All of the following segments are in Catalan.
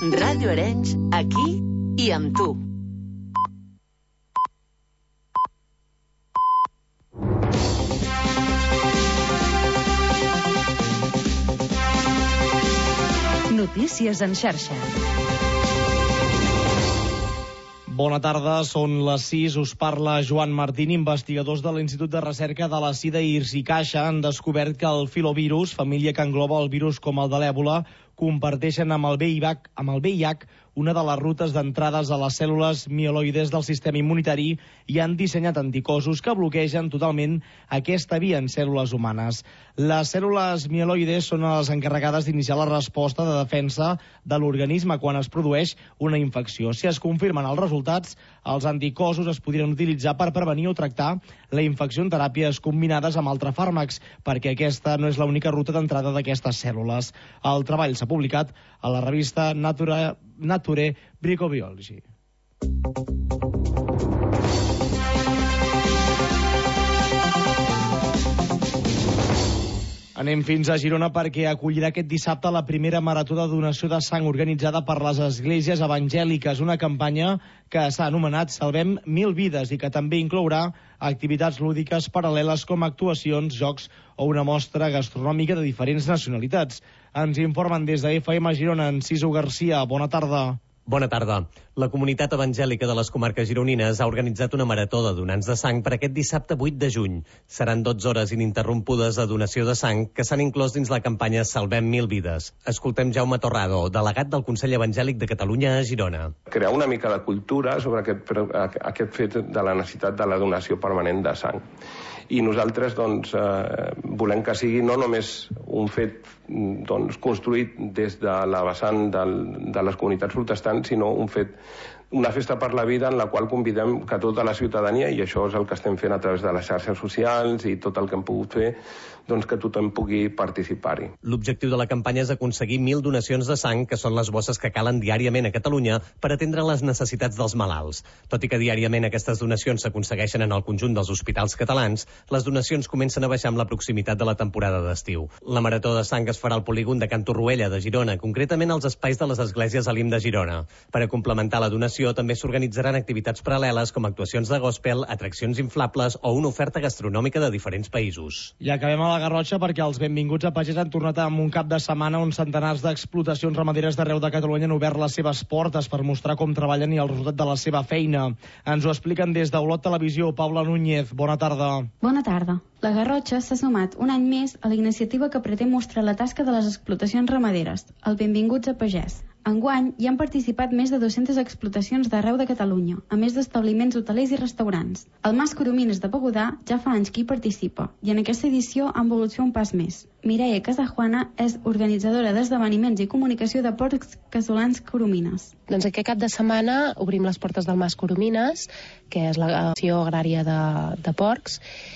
Ràdio Arenys, aquí i amb tu. Notícies en xarxa. Bona tarda, són les 6, us parla Joan Martín. Investigadors de l'Institut de Recerca de la Sida i Irsicaixa han descobert que el filovirus, família que engloba el virus com el de l'èbola, comparteixen amb el VIH una de les rutes d'entrades a les cèl·lules mieloides del sistema immunitari i han dissenyat anticossos que bloquegen totalment aquesta via en cèl·lules humanes. Les cèl·lules mieloides són les encarregades d'iniciar la resposta de defensa de l'organisme quan es produeix una infecció. Si es confirmen els resultats, els anticossos es podrien utilitzar per prevenir o tractar la infecció en teràpies combinades amb altres fàrmacs, perquè aquesta no és l'única ruta d'entrada d'aquestes cèl·lules. El treball s'ha publicat a la revista Nature Microbiology. Anem fins a Girona perquè acollirà aquest dissabte la primera marató de donació de sang organitzada per les esglésies evangèliques, una campanya que s'ha anomenat Salvem 1000 vides i que també inclourà activitats lúdiques paral·leles com actuacions, jocs o una mostra gastronòmica de diferents nacionalitats. Ens informen des de FM Girona, Enciso Garcia. Bona tarda. Bona tarda. La comunitat evangèlica de les comarques gironines ha organitzat una marató de donants de sang per aquest dissabte 8 de juny. Seran 12 hores ininterrompudes de donació de sang que s'han inclòs dins la campanya Salvem 1000 vides. Escoltem Jaume Torrado, delegat del Consell Evangèlic de Catalunya a Girona. Crear una mica de cultura sobre aquest fet de la necessitat de la donació permanent de sang. I nosaltres volem que sigui no només un fet construït des de la vessant de les comunitats protestants, sinó un fet, una festa per la vida en la qual convidem que tota la ciutadania, i això és el que estem fent a través de les xarxes socials i tot el que hem pogut fer, que tothom pugui participar-hi. L'objectiu de la campanya és aconseguir 1000 donacions de sang, que són les bosses que calen diàriament a Catalunya per atendre les necessitats dels malalts. Tot i que diàriament aquestes donacions s'aconsegueixen en el conjunt dels hospitals catalans, les donacions comencen a baixar amb la proximitat de la temporada d'estiu. La marató de sang es farà al polígon de Can Torroella de Girona, concretament als espais de les esglésies Elim de Girona. Per a complementar la donació també s'organitzaran activitats paral·leles com actuacions de gospel, atraccions inflables o una oferta gastronòmica de diferents països. I acabem a la Garrotxa perquè els benvinguts a pagès han tornat amb un cap de setmana on centenars d'explotacions ramaderes d'arreu de Catalunya han obert les seves portes per mostrar com treballen i el resultat de la seva feina. Ens ho expliquen des d'Olot Televisió. Paula Núñez, bona tarda. Bona tarda. La Garrotxa s'ha sumat un any més a la iniciativa que pretén mostrar la tasca de les explotacions ramaderes, el Benvinguts a Pagès. Enguany hi han participat més de 200 explotacions d'arreu de Catalunya, a més d'establiments hotelers i restaurants. El Mas Coromines de Begudà ja fa anys que hi participa, i en aquesta edició han volgut fer un pas més. Mireia Casajuana és organitzadora d'esdeveniments i comunicació de Porcs Casolans Coromines. Doncs aquest cap de setmana obrim les portes del Mas Coromines, que és l'acció agrària de porcs,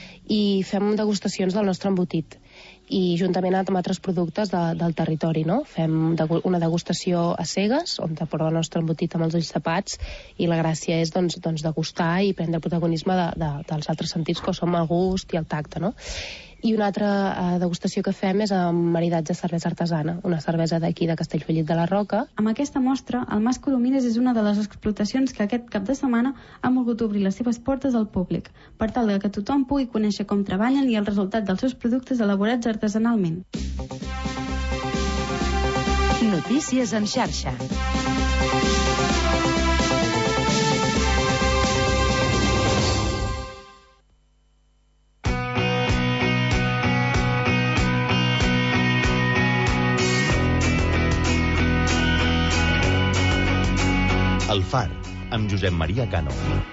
i fem degustacions del nostre embotit. I juntament amb altres productes del territori, no? Fem una degustació a cegues, on te porta el nostre embotit amb els ulls tapats, i la gràcia és degustar i prendre protagonisme dels altres sentits, que són el gust i el tacte, no? I una altra degustació que fem és amb maridatge de cervesa artesana, una cervesa d'aquí de Castellfollit de la Roca. Amb aquesta mostra, el Mas Coromines és una de les explotacions que aquest cap de setmana han volgut obrir les seves portes al públic, per tal que tothom pugui conèixer com treballen i el resultat dels seus productes elaborats artesanalment. Notícies en xarxa. El Far, amb Josep Maria Cano.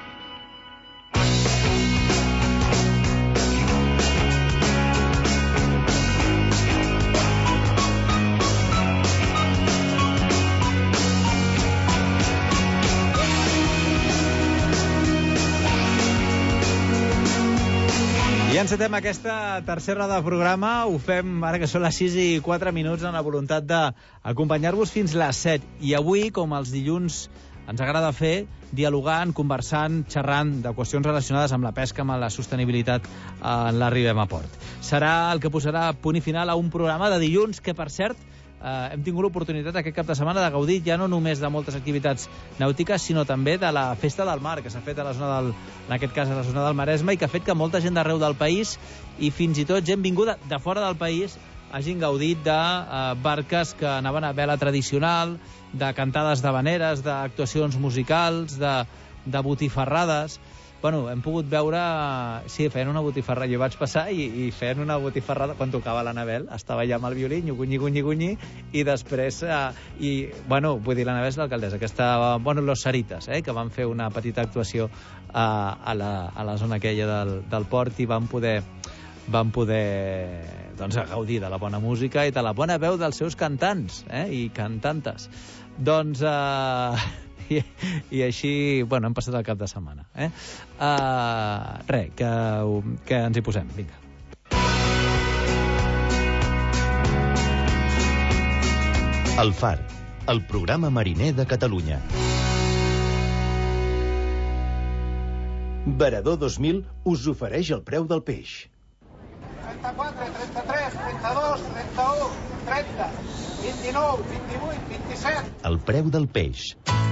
I encetem aquesta tercera de programa. Ho fem ara que són les 6:04 amb la voluntat d'acompanyar-vos fins les 7. I avui, com els dilluns ens agrada fer, dialogant, conversant, xerrant de qüestions relacionades amb la pesca, amb la sostenibilitat en l'Arribem a Port. Serà el que posarà punt i final a un programa de dilluns que, per cert, hem tingut l'oportunitat aquest cap de setmana de gaudir ja no només de moltes activitats nàutiques, sinó també de la Festa del Mar, que s'ha fet a la zona en aquest cas a la zona del Maresme, i que ha fet que molta gent d'arreu del país, i fins i tot gent vinguda de fora del país, hagin gaudit de barques que anaven a vela tradicional, de cantades d'havaneres, d'actuacions musicals, de botifarrades. Bueno, hem pogut veure... Sí, feien una botifarrada. Jo vaig passar i feien una botifarrada quan tocava l'Anabel. Estava allà amb el violí, nyugunyi, i després... Bueno, vull dir, l'Anabel és l'alcaldessa, que estava... Bueno, los Saritas, que van fer una petita actuació a la zona aquella del port i van poder doncs, gaudir de la bona música i de la bona veu dels seus cantants i cantantes. Doncs... I així, bueno, hem passat el cap de setmana. Res, que ens hi posem, vinga. El Far, el programa mariner de Catalunya. Varador 2000 us ofereix el preu del peix. 34, 33, 32, 31, 30, 29, 28, 27... El preu del peix.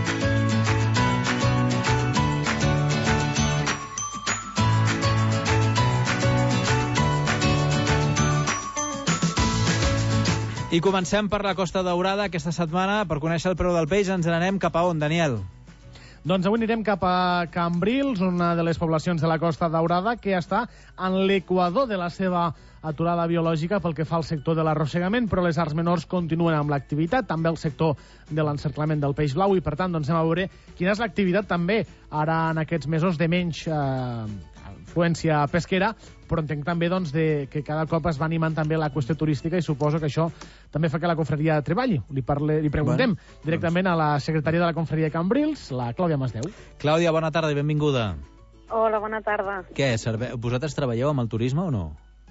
I comencem per la Costa Daurada aquesta setmana. Per conèixer el preu del peix ens n'anem cap a on, Daniel? Doncs avui anirem cap a Cambrils, una de les poblacions de la Costa Daurada que està en l'equador de la seva aturada biològica pel que fa al sector de l'arrossegament, però les arts menors continuen amb l'activitat, també el sector de l'encerclament del peix blau, i per tant doncs anem a veure quina és l'activitat també ara en aquests mesos de menys afluència pesquera, però entenc també doncs, que cada cop es va animant també la qüestió turística i suposo que això també fa que la confraria treballi. Li preguntem directament a la secretària de la confraria de Cambrils, la Clàudia Masdeu. Clàudia, bona tarda i benvinguda. Hola, bona tarda. Què, vosaltres treballeu amb el turisme o no?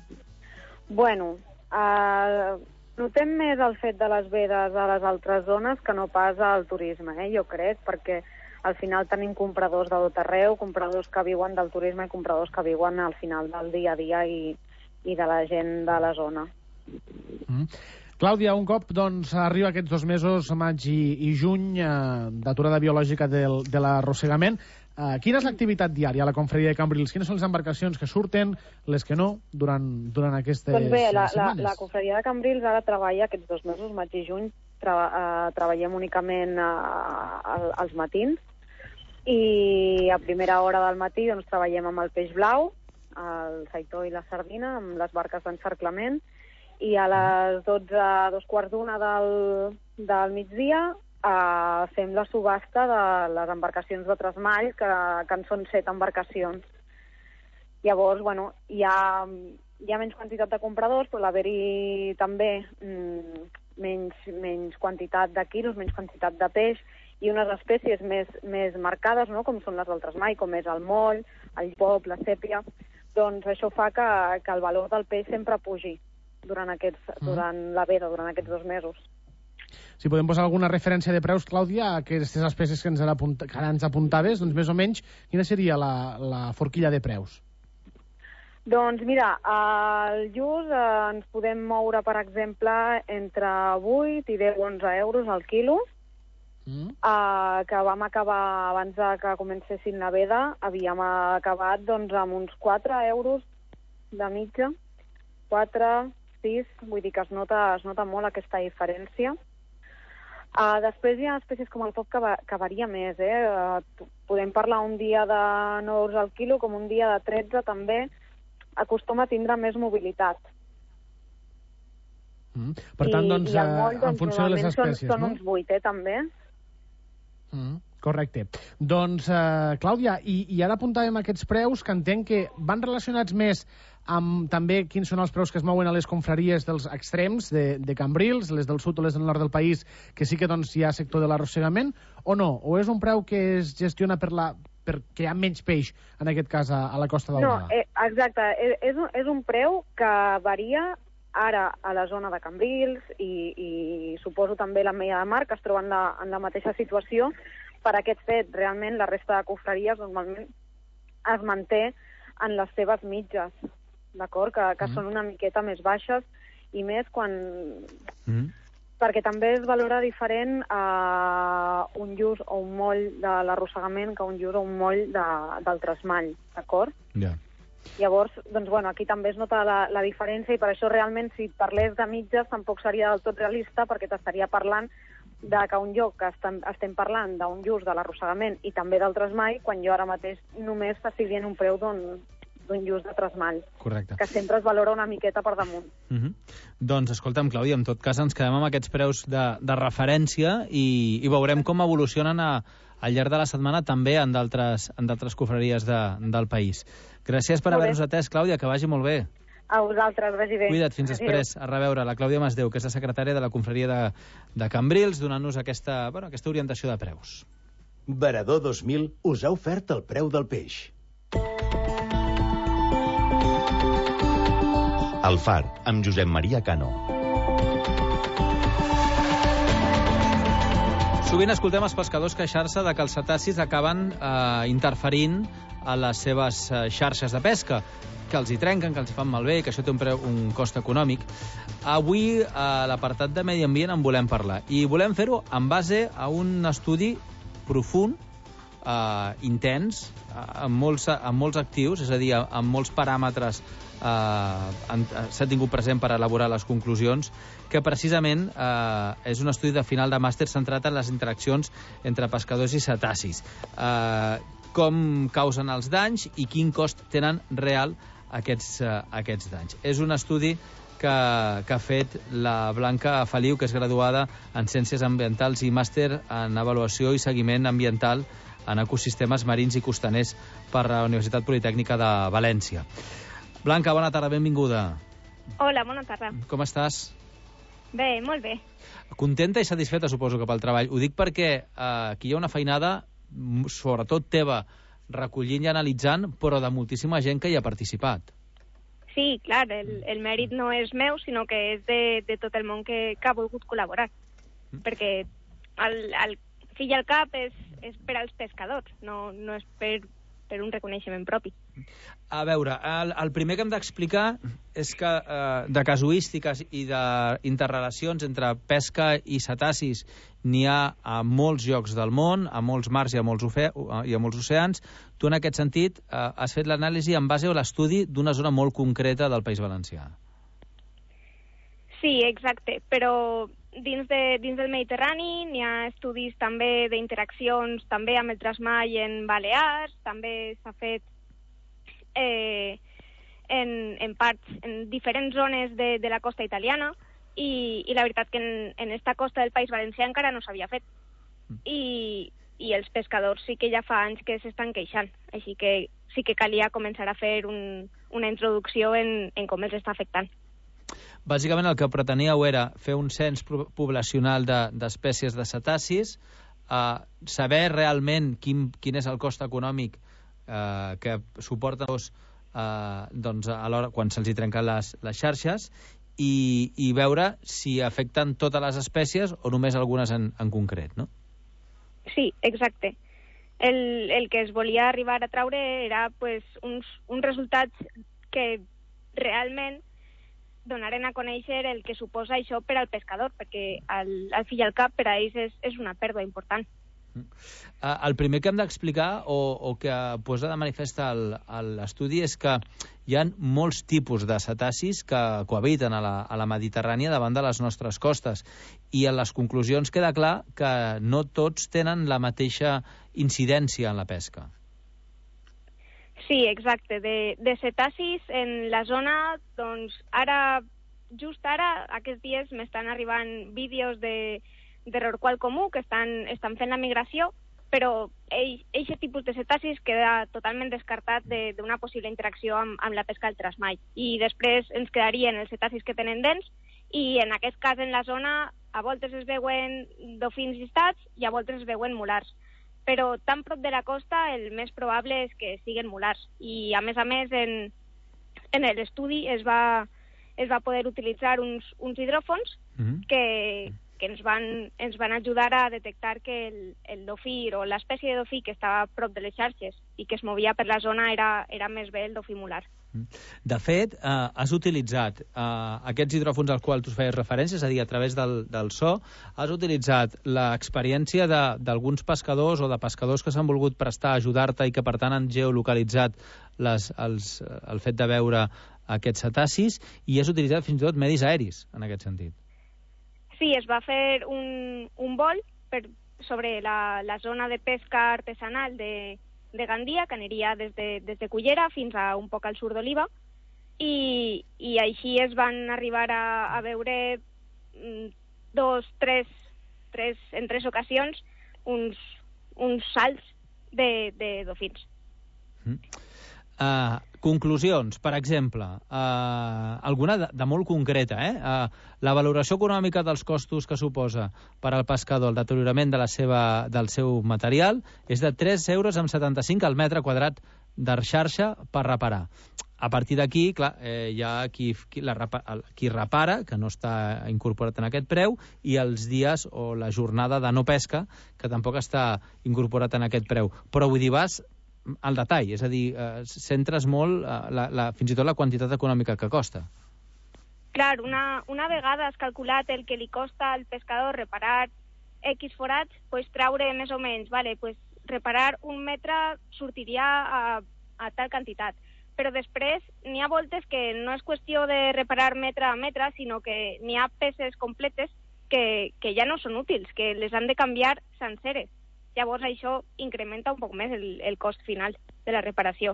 Bueno, notem més el fet de les vedes a les altres zones que no pas al turisme, jo crec, perquè al final tenim compradors de tot arreu, compradors que viuen del turisme i compradors que viuen al final del dia a dia i de la gent de la zona. Clàudia, un cop doncs, arriba aquests 2 mesos, maig i juny, d'aturada biològica de l'arrossegament, quina és l'activitat diària a la confraria de Cambrils? Quines són les embarcacions que surten, les que no, durant aquestes doncs bé, setmanes? La confraria de Cambrils ara treballa aquests 2 mesos, maig i juny, treballem únicament als matins, i a primera hora del matí doncs, treballem amb el peix blau, el saitó i la sardina, amb les barques d'encerclament, i a les 12, 2:15 del migdia fem la subhasta de les embarcacions de tresmall, que en són 7 embarcacions. Llavors, bueno, hi ha menys quantitat de compradors, però l'haver-hi també menys quantitat de quilos, menys quantitat de peix, i unes espècies més marcades, no?, com són les del tresmall, com és el moll, el pop, la sèpia, doncs això fa que el valor del peix sempre pugi durant la veda, durant aquests 2 mesos. Si podem posar alguna referència de preus, Clàudia, a aquestes espècies que ara ens apuntaves, doncs més o menys, quina seria la forquilla de preus? Doncs mira, al lluç ens podem moure, per exemple, entre 8 i 10 o 11 euros al quilo, que vam acabar, abans que comencessin la veda, havíem acabat doncs, amb uns 4 euros de mitja, 4, 6, vull dir que es nota molt aquesta diferència. Després hi ha espècies com el pop que varia més, podem parlar un dia de 9 euros al quilo, com un dia de 13 també, acostuma a tindre més mobilitat. Per tant, doncs, i el moll, en funció de les espècies, són uns 8, també. Correcte. Doncs, Clàudia, i ara apuntàvem aquests preus que entenc que van relacionats més amb també quins són els preus que es mouen a les confraries dels extrems de Cambrils, les del sud o les del nord del país, que sí que doncs, hi ha sector de l'arrossegament, o no? O és un preu que es gestiona perquè hi ha menys peix, en aquest cas, a la Costa Daurada? No, exacte. És un preu que varia ara a la zona de Cambrils i suposo també la Meia de Mar, que es troben en la mateixa situació. Per aquest fet, realment, la resta de confraries normalment es manté en les seves mitges, d'acord? Que són una miqueta més baixes, i més quan perquè també es valora diferent un lluç o un moll de l'arrossegament que un lluç o un moll del tresmall, d'acord? Ja. Llavors, doncs, bueno, aquí també es nota la diferència i per això realment si parlés de mitges tampoc seria del tot realista perquè t'estaria parlant de que un lloc que estem parlant d'un lluç de l'arrossegament i també del tresmall, quan jo ara mateix només t'estic dient un preu d'un lluç de tresmall. Correcte. Que sempre es valora una miqueta per damunt. Doncs, escolta'm, Clàudia, en tot cas ens quedem amb aquests preus de referència i veurem com evolucionen al llarg de la setmana també en d'altres confraries del país. Gràcies per haver-nos atès, Clàudia, que vagi molt bé. A vosaltres, vagi bé. Cuida't, fins després. A reveure, la Clàudia Masdeu, que és la secretària de la confraria de Cambrils, donant-nos aquesta orientació de preus. Varador 2000 us ha ofert el preu del peix. El Far, amb Josep Maria Cano. Sovint escoltem els pescadors queixar-se de que els cetacis acaben interferint a les seves xarxes de pesca, que els hi trenquen, que els hi fan malbé, que això té un cost econòmic. Avui, a l'apartat de Medi Ambient, en volem parlar. I volem fer-ho en base a un estudi profund, intens, amb molts actius, és a dir, amb molts paràmetres s'ha tingut present per elaborar les conclusions, que precisament és un estudi de final de màster centrat en les interaccions entre pescadors i cetacis. Com causen els danys i quin cost tenen real aquests danys. És un estudi que ha fet la Blanca Feliu, que és graduada en Ciències Ambientals i màster en Avaluació i Seguiment Ambiental en Ecosistemes Marins i Costaners per la Universitat Politècnica de València. Blanca, bona tarda, benvinguda. Hola, bona tarda. Com estàs? Bé, molt bé. Contenta i satisfeta, suposo, que pel treball. Ho dic perquè aquí hi ha una feinada, sobretot teva, recollint i analitzant, però de moltíssima gent que hi ha participat. Sí, clar, el mèrit no és meu, sinó que és de tot el món que ha volgut col·laborar. Perquè el fill al cap és per als pescadors, no és per un reconeixement propi. A veure, el primer que hem d'explicar és que de casuístiques i d'interrelacions entre pesca i cetacis n'hi ha a molts llocs del món, a molts mars i a molts oceans. Tu, en aquest sentit, has fet l'anàlisi en base a l'estudi d'una zona molt concreta del País Valencià. Sí, exacte, però dins del Mediterrani n'hi ha estudis també d'interaccions també amb el tresmall en Balears, també s'ha fet en diferents zones de la costa italiana i la veritat que en esta costa del País Valencià encara no s'havia fet i els pescadors sí que ja fa anys que s'estan queixant, així que sí que calia començar a fer una introducció en com els està afectant. Bàsicament el que preteníeu era fer un cens poblacional d'espècies de cetacis, saber realment quin és el cost econòmic que suporten doncs, a l'hora quan se'ls hi trenquen les xarxes i veure si afecten totes les espècies o només algunes en concret, no? Sí, exacte. El que es volia arribar a traure era pues, uns resultats que realment donaren a conèixer el que suposa això per al pescador, perquè al fill al cap per a ells és una pèrdua important. El primer que hem d'explicar o que posa de manifest l'estudi és que hi ha molts tipus de cetacis que cohabiten a la Mediterrània davant de les nostres costes i en les conclusions queda clar que no tots tenen la mateixa incidència en la pesca. Sí, exacte. De cetacis en la zona, doncs just ara, aquests dies m'estan arribant vídeos de rorqual comú que estan fent la migració, però aquest tipus de cetacis queda totalment descartat d'una possible interacció amb la pesca del tresmall. I després ens quedarien els cetacis que tenen dents i en aquest cas en la zona a voltes es veuen dofins llistats i a voltes es veuen mulars. Però tan prop de la costa el més probable és que siguin mulars. I a més en l'estudi es va poder utilitzar uns hidròfons que ens van ajudar a detectar que el dofí o l'espècie de dofí que estava a prop de les xarxes i que es movia per la zona era més bé el dofí mular. De fet, has utilitzat aquests hidròfons als quals tu feies referència, és a dir, a través del so, has utilitzat l'experiència d'alguns pescadors o de pescadors que s'han volgut prestar a ajudar-te i que, per tant, han geolocalitzat el fet de veure aquests cetacis, i has utilitzat fins i tot medis aeris, en aquest sentit. Sí, es va fer un vol sobre la zona de pesca artesanal de Gandia, que aniria des de Cullera fins a un poc al sud d'Oliva, i així es van arribar a veure en tres ocasions uns salts de dofins. Conclusions, per exemple, alguna de molt concreta, la valoració econòmica dels costos que suposa per al pescador el deteriorament del seu material és de 3,75 € al metre quadrat de xarxa per reparar. A partir d'aquí, clar, hi ha qui repara, que no està incorporat en aquest preu, i els dies o la jornada de no pesca, que tampoc està incorporat en aquest preu. Però vull dir, vas al detall, és a dir, centres molt fins i tot la quantitat econòmica que costa. Clar, una vegada has calculat el que li costa al pescador reparar X forats, pues traure més o menys, pues reparar un metre sortiria a tal quantitat. Però després n'hi ha voltes que no és qüestió de reparar metre a metre, sinó que n'hi ha peces completes que ja no són útils, que les han de canviar senceres. Llavors això incrementa un poc més el cost final de la reparació.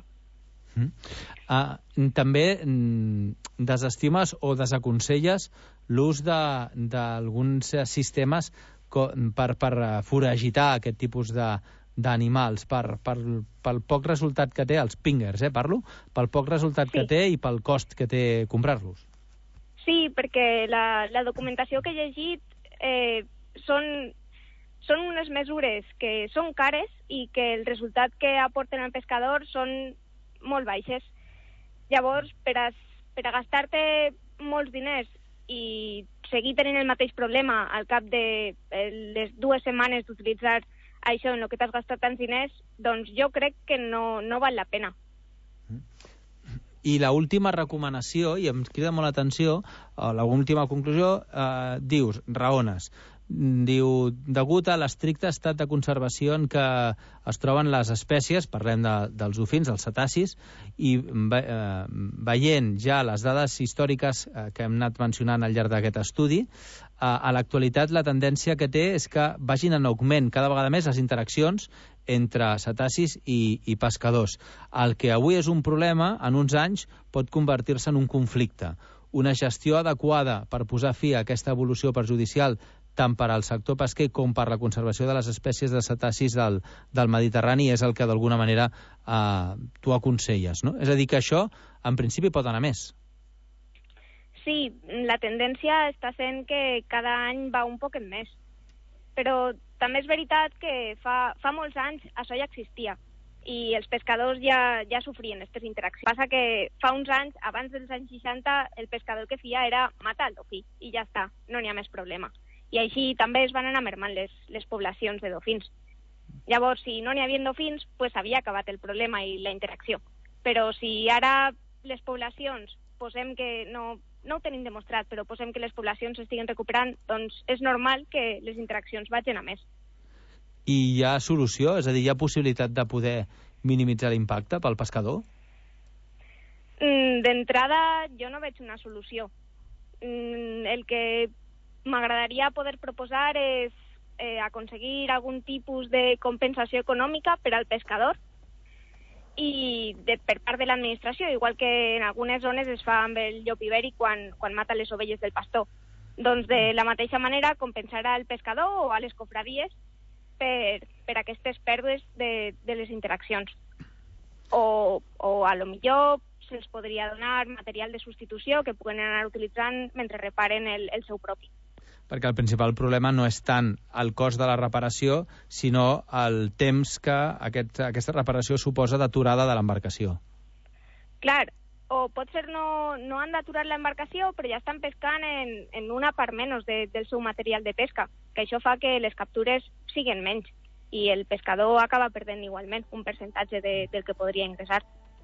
També desestimes o desaconselles l'ús d'alguns sistemes per foragitar aquest tipus d'animals, pel poc resultat que té, els pingers, parlo, pel poc resultat que té i pel cost que té comprar-los. Sí, perquè la documentació que he llegit són unes mesures que són cares i que el resultat que aporten al pescador són molt baixes. Llavors, per a gastar-te molts diners i seguir tenint el mateix problema al cap de les 2 setmanes d'utilitzar això en el que t'has gastat tants diners, doncs jo crec que no val la pena. I l'última recomanació, i em crida molt l'atenció, l'última conclusió, dius, raones. Diu, degut a l'estricte estat de conservació en què es troben les espècies, parlem dels dofins, dels cetacis, i veient ja les dades històriques que hem anat mencionant al llarg d'aquest estudi, a l'actualitat la tendència que té és que vagin en augment cada vegada més les interaccions entre cetacis i pescadors. El que avui és un problema, en uns anys pot convertir-se en un conflicte. Una gestió adequada per posar fi a aquesta evolució perjudicial tant per al sector pesquer com per la conservació de les espècies de cetacis del Mediterrani és el que d'alguna manera tu aconselles, no? És a dir, que això en principi pot anar més. Sí, la tendència està sent que cada any va un poc més, però també és veritat que fa molts anys això ja existia i els pescadors ja sofrien aquestes interaccions. Passa que fa uns anys, abans dels anys 60, el pescador que feia era matar el dofí i ja està, no n'hi ha més problema. I així també es van anar mermant les poblacions de dofins. Llavors, si no n'hi havia dofins, pues havia acabat el problema i la interacció. Però si ara les poblacions, posem que no ho tenim demostrat, però posem que les poblacions estiguen recuperant, doncs és normal que les interaccions vagin a més. I hi ha solució? És a dir, hi ha possibilitat de poder minimitzar l'impacte pel pescador? D'entrada, jo no veig una solució. El que m'agradaria poder proposar és aconseguir algun tipus de compensació econòmica per al pescador i per part de l'administració, igual que en algunes zones es fa amb el llop ibèric quan mata les ovelles del pastor. Doncs de la mateixa manera compensar al pescador o a les cofradies per aquestes pèrdues de les interaccions. O a lo millor se'ls podria donar material de substitució que puguen anar utilitzant mentre reparen el seu propi. Perquè el principal problema no és tant el cost de la reparació, sinó el temps que aquesta reparació suposa d'aturada de l'embarcació. Clar, o potser no han d'aturar l'embarcació, però ja estan pescant en una part menys del seu material de pesca, que això fa que les captures siguin menys, i el pescador acaba perdent igualment un percentatge del que podria ingressar.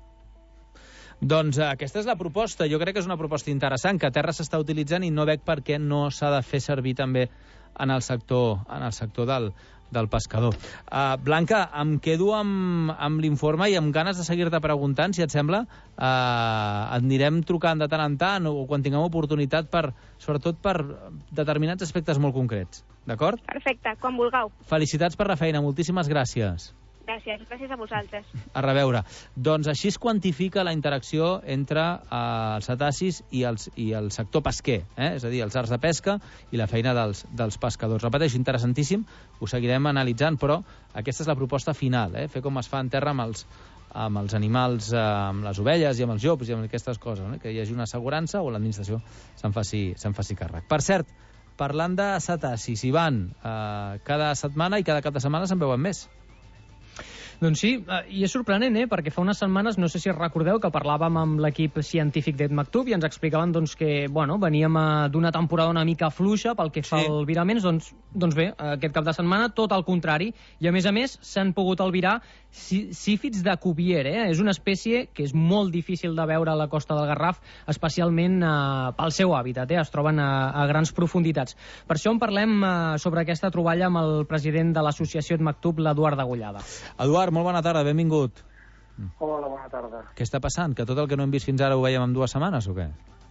Doncs aquesta és la proposta. Jo crec que és una proposta interessant, que a terra s'està utilitzant i no veig per què no s'ha de fer servir també en el sector del pescador. Blanca, em quedo amb l'informe i amb ganes de seguir-te preguntant, si et sembla. Et anirem trucant de tant en tant o quan tinguem oportunitat, sobretot per determinats aspectes molt concrets. D'acord? Perfecte, quan vulgueu. Felicitats per la feina, moltíssimes gràcies. Gràcies a vosaltres. A reveure. Doncs així es quantifica la interacció entre els cetacis i el sector pesquer, és a dir, els arts de pesca i la feina dels pescadors. Repeteixo, interessantíssim, ho seguirem analitzant, però aquesta és la proposta final, fer com es fa en terra amb els animals, amb les ovelles i amb els llops i amb aquestes coses, que hi hagi una assegurança o l'administració se'n faci càrrec. Per cert, parlant de cetacis, Ivan, cada setmana i cada cap de setmana se'n veuen més. Doncs sí, i és sorprenent, perquè fa unes setmanes, no sé si recordeu, que parlàvem amb l'equip científic d'EdMacTub i ens explicaven que veníem d'una temporada una mica fluixa pel que fa al viraments. Doncs bé, aquest cap de setmana tot el contrari, i a més s'han pogut albirar sífids de Cuvier. És una espècie que és molt difícil de veure a la costa del Garraf, especialment pel seu hàbitat, es troben a grans profunditats. Per això en parlem sobre aquesta troballa amb el president de l'associació EdMacTub, l'Eduard Degollada. Eduard, molt bona tarda, benvingut. Hola, bona tarda. Què està passant? Que tot el que no hem vist fins ara ho veiem en 2 setmanes o què?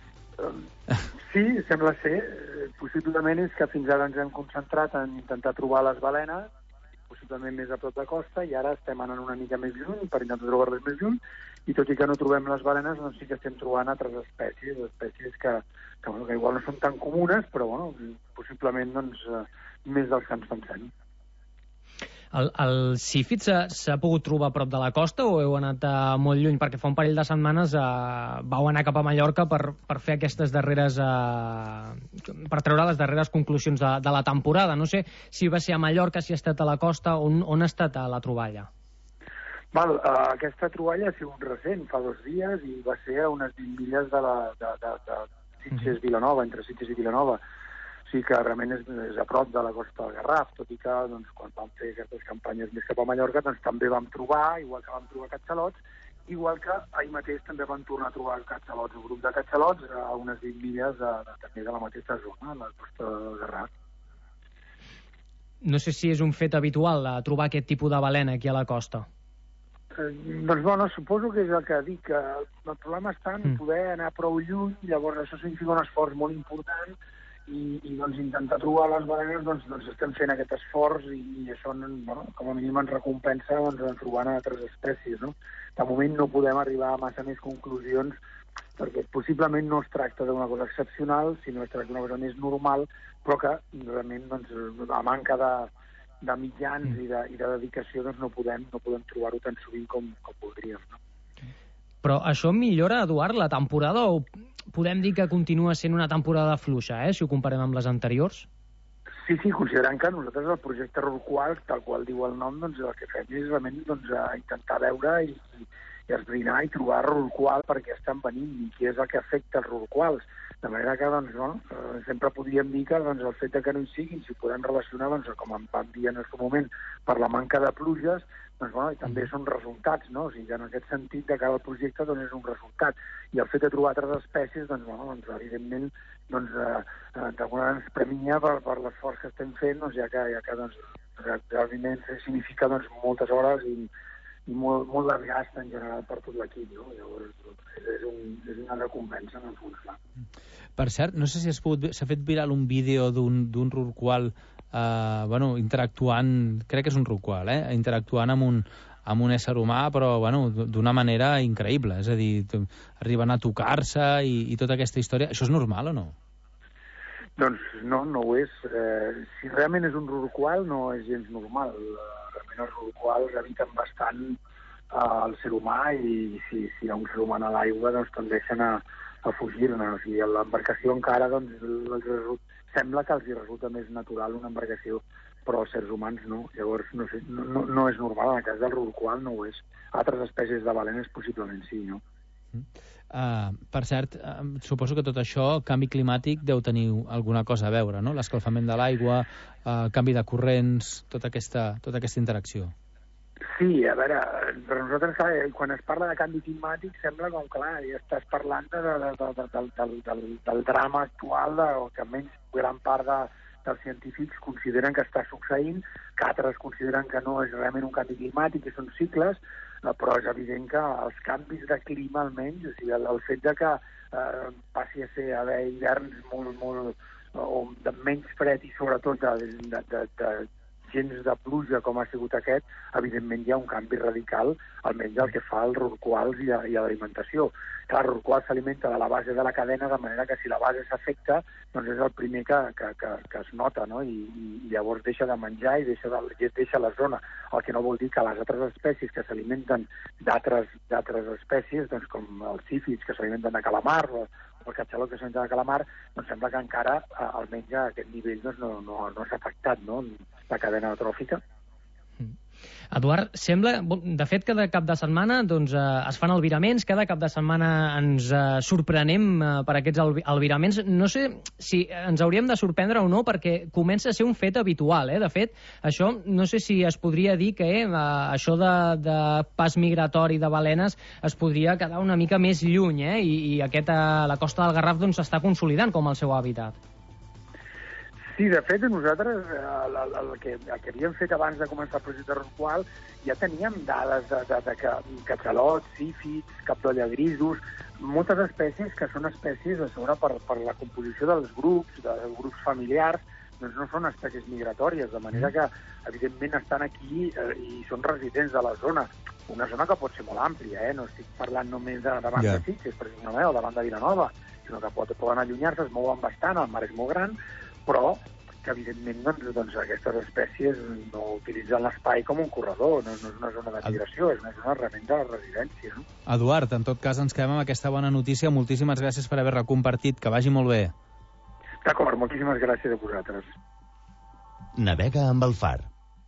Sí, sembla ser. Possiblement és que fins ara ens hem concentrat en intentar trobar les balenes, possiblement més a prop de costa, i ara estem anant una mica més lluny per intentar trobar-les més lluny, i tot i que no trobem les balenes, doncs sí que estem trobant altres espècies que igual no són tan comunes, però possiblement més dels que ens pensem. El sífid s'ha pogut trobar a prop de la costa o heu anat molt lluny? Perquè fa un parell de setmanes vau anar cap a Mallorca per fer aquestes darreres... per treure les darreres conclusions de la temporada. No sé si va ser a Mallorca, si ha estat a la costa, on ha estat la troballa? Aquesta troballa ha sigut recent, fa 2 dies, i va ser a unes 20 milles de Sitges-Vilanova, entre Sitges i Vilanova. O sigui que realment és a prop de la costa del Garraf, tot i que quan vam fer aquestes campanyes més cap a Mallorca també vam trobar, igual que vam trobar catxalots, igual que ahir mateix també vam tornar a trobar catxalots, un grup de catxalots a unes 20 milles també de la mateixa zona, la costa del Garraf. No sé si és un fet habitual trobar aquest tipus de balena aquí a la costa. Doncs suposo que és el que dic, que el problema està en poder anar prou lluny, llavors això significa un esforç molt important, i intentar trobar les balenes, doncs estem fent aquest esforç i això, com a mínim ens recompensa trobant altres espècies, no? De moment no podem arribar a massa més conclusions perquè possiblement no es tracta d'una cosa excepcional, sinó es tracta d'una cosa més normal, però que realment a manca de mitjans i de dedicació no podem trobar-ho tan sovint com voldríem, no? Però això millora, Eduard, la temporada o podem dir que continua sent una temporada fluixa, si ho comparem amb les anteriors? Sí, considerant que nosaltres el projecte Rorqual, tal qual diu el nom, el que fem és realment intentar veure i esbrinar i trobar Rorqual perquè estan venint i què és el que afecta els Rorquals. De manera que sempre podríem dir que el fet que no hi siguin, si ho podem relacionar, com em van dir en el seu moment, per la manca de pluges, també són resultats, no? O sigui que en aquest sentit, de cara al projecte, és un resultat. I el fet de trobar altres espècies, evidentment, d'alguna manera ens premia per l'esforç que estem fent, ja que realment significa moltes hores i molt desgast en general per tot l'equip, no? Llavors, és una recompensa, en el fons, clar. Per cert, no sé si s'ha fet viral un vídeo d'un rorqual interactuant, crec que és un rorqual, interactuant amb un ésser humà, però d'una manera increïble, és a dir, arriben a tocar-se i tota aquesta història. Això és normal o no? Doncs no ho és. Si realment és un rorqual, no és gens normal. Realment els rorquals eviten bastant el ser humà i si hi ha un ser humà a l'aigua tendeixen a fugir-ne. O sigui, l'embarcació encara sembla que els hi resulta més natural una embarcació, però els sers humans no. Llavors, no sé, no és normal. En el cas del rorqual no ho és. Altres espècies de balenes possiblement sí, no? Per cert, suposo que tot això, canvi climàtic, deu tenir alguna cosa a veure, no? L'escalfament de l'aigua, canvi de corrents, tota aquesta interacció. Sí, a veure, per nosaltres, quan es parla de canvi climàtic, sembla com, clar, ja estàs parlant del drama actual, que almenys gran part dels científics consideren que està succeint, que altres consideren que no és realment un canvi climàtic, que són cicles, però és evident que els canvis de clima, almenys, o sigui, el fet de que passi a ser haver hiverns molt de menys fred i sobretot de gens de pluja com ha sigut aquest, evidentment hi ha un canvi radical, almenys el que fa als rorquals i a l'alimentació. Clar, el rorqual s'alimenta de la base de la cadena, de manera que si la base s'afecta, doncs és el primer que es nota, no? I llavors deixa de menjar i deixa la zona, el que no vol dir que les altres espècies que s'alimenten d'altres espècies, doncs com els sífids que s'alimenten de calamar, o el catxalot que s'alimenta de calamar, doncs sembla que encara, almenys a aquest nivell, doncs no s'ha afectat, no?, la cadena tròfica. Eduard, sembla, de fet, cada cap de setmana doncs, es fan albiraments, cada cap de setmana ens sorprenem per aquests albiraments. No sé si ens hauríem de sorprendre o no, perquè comença a ser un fet habitual. De fet, això no sé si es podria dir que això de pas migratori de balenes es podria quedar una mica més lluny, i la costa del Garraf s'està consolidant com el seu hàbitat. Sí, de fet, nosaltres el que havíem fet abans de començar el projecte rorqual ja teníem dades de catxalots, sífids, capdolla grisos, moltes espècies que són espècies a sobre per la composició dels grups familiars, doncs no són espècies migratòries, de manera que, evidentment, estan aquí i són residents de la zona. Una zona que pot ser molt àmplia, no estic parlant només davant de Sitges, per exemple, o davant de Vilanova, sinó que poden allunyar-se, es mouen bastant, el mar és molt gran, però que, evidentment, doncs aquestes espècies no utilitzen l'espai com un corredor, no és una zona de migració, és una zona realment de residència. No? Eduard, en tot cas, ens quedem amb aquesta bona notícia. Moltíssimes gràcies per haver-la compartit. Que vagi molt bé. D'acord, moltíssimes gràcies a vosaltres. Navega amb el Far.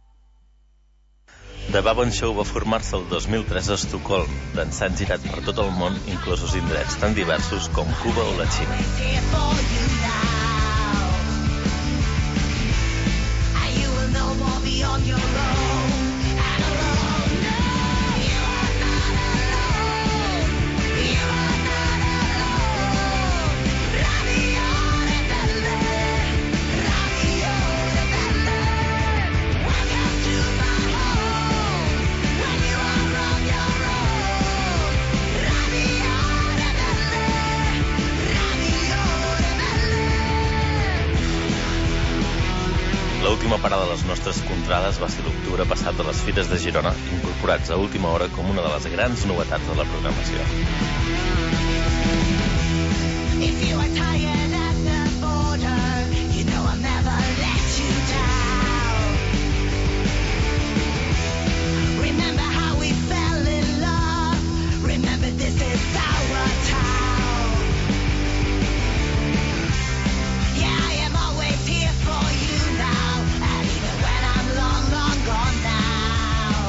The Babon Show va formar-se el 2003 a Estocolm, d'on s'han girat per tot el món, inclosos indrets tan diversos com Cuba o la Xina. On your own, and alone. No, you are not alone. You are not alone. Radio Rebelle, Radio Rebelle. Welcome to my home. When you are on your own. Radio Rebelle, Radio Rebelle. L'última parada de les nostres contrades va ser l'octubre passat a les Fires de Girona, incorporats a última hora com una de les grans novetats de la programació. If you are tired at the border, you know I'll never let you down. Remember how we fell in love. Remember this is our town. Yeah, I am always here for you now. Long gone now.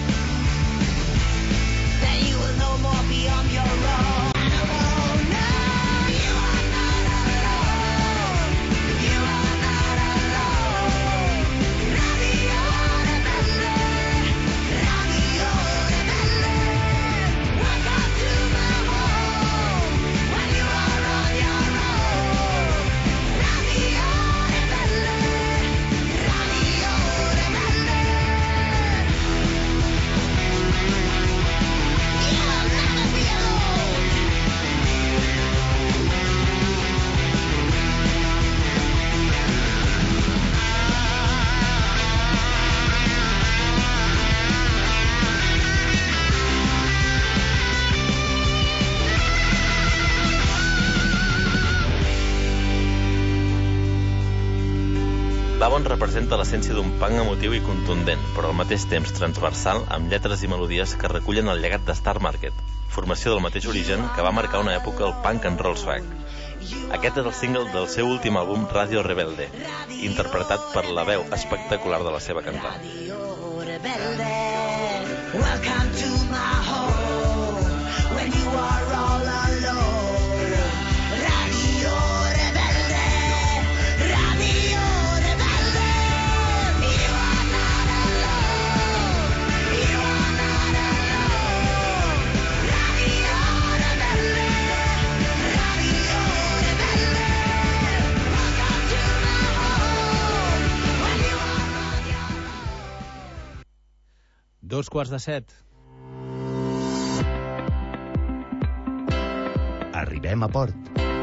Then you will no more be on your own. Oh no, you are not alone. You are not alone. Radio Rebelle, Radio Rebelle. Welcome to my home. When you are on your own. Radio Rebelle, Radio Babon representa l'essència d'un punk emotiu i contundent, però al mateix temps transversal, amb lletres i melodies que recullen el llegat de Star Market, formació del mateix origen que va marcar una època el punk and roll swag. Aquest és el single del seu últim àlbum Radio Rebelde, interpretat per la veu espectacular de la seva cantant. Welcome to my home. When when you are all alone. Radio Rebelde, Radio Rebelde. You are not alone. You are not alone. Radio Rebelde, Radio Rebelde. Welcome to my home when you are on your own. 2:45. Arribem a port.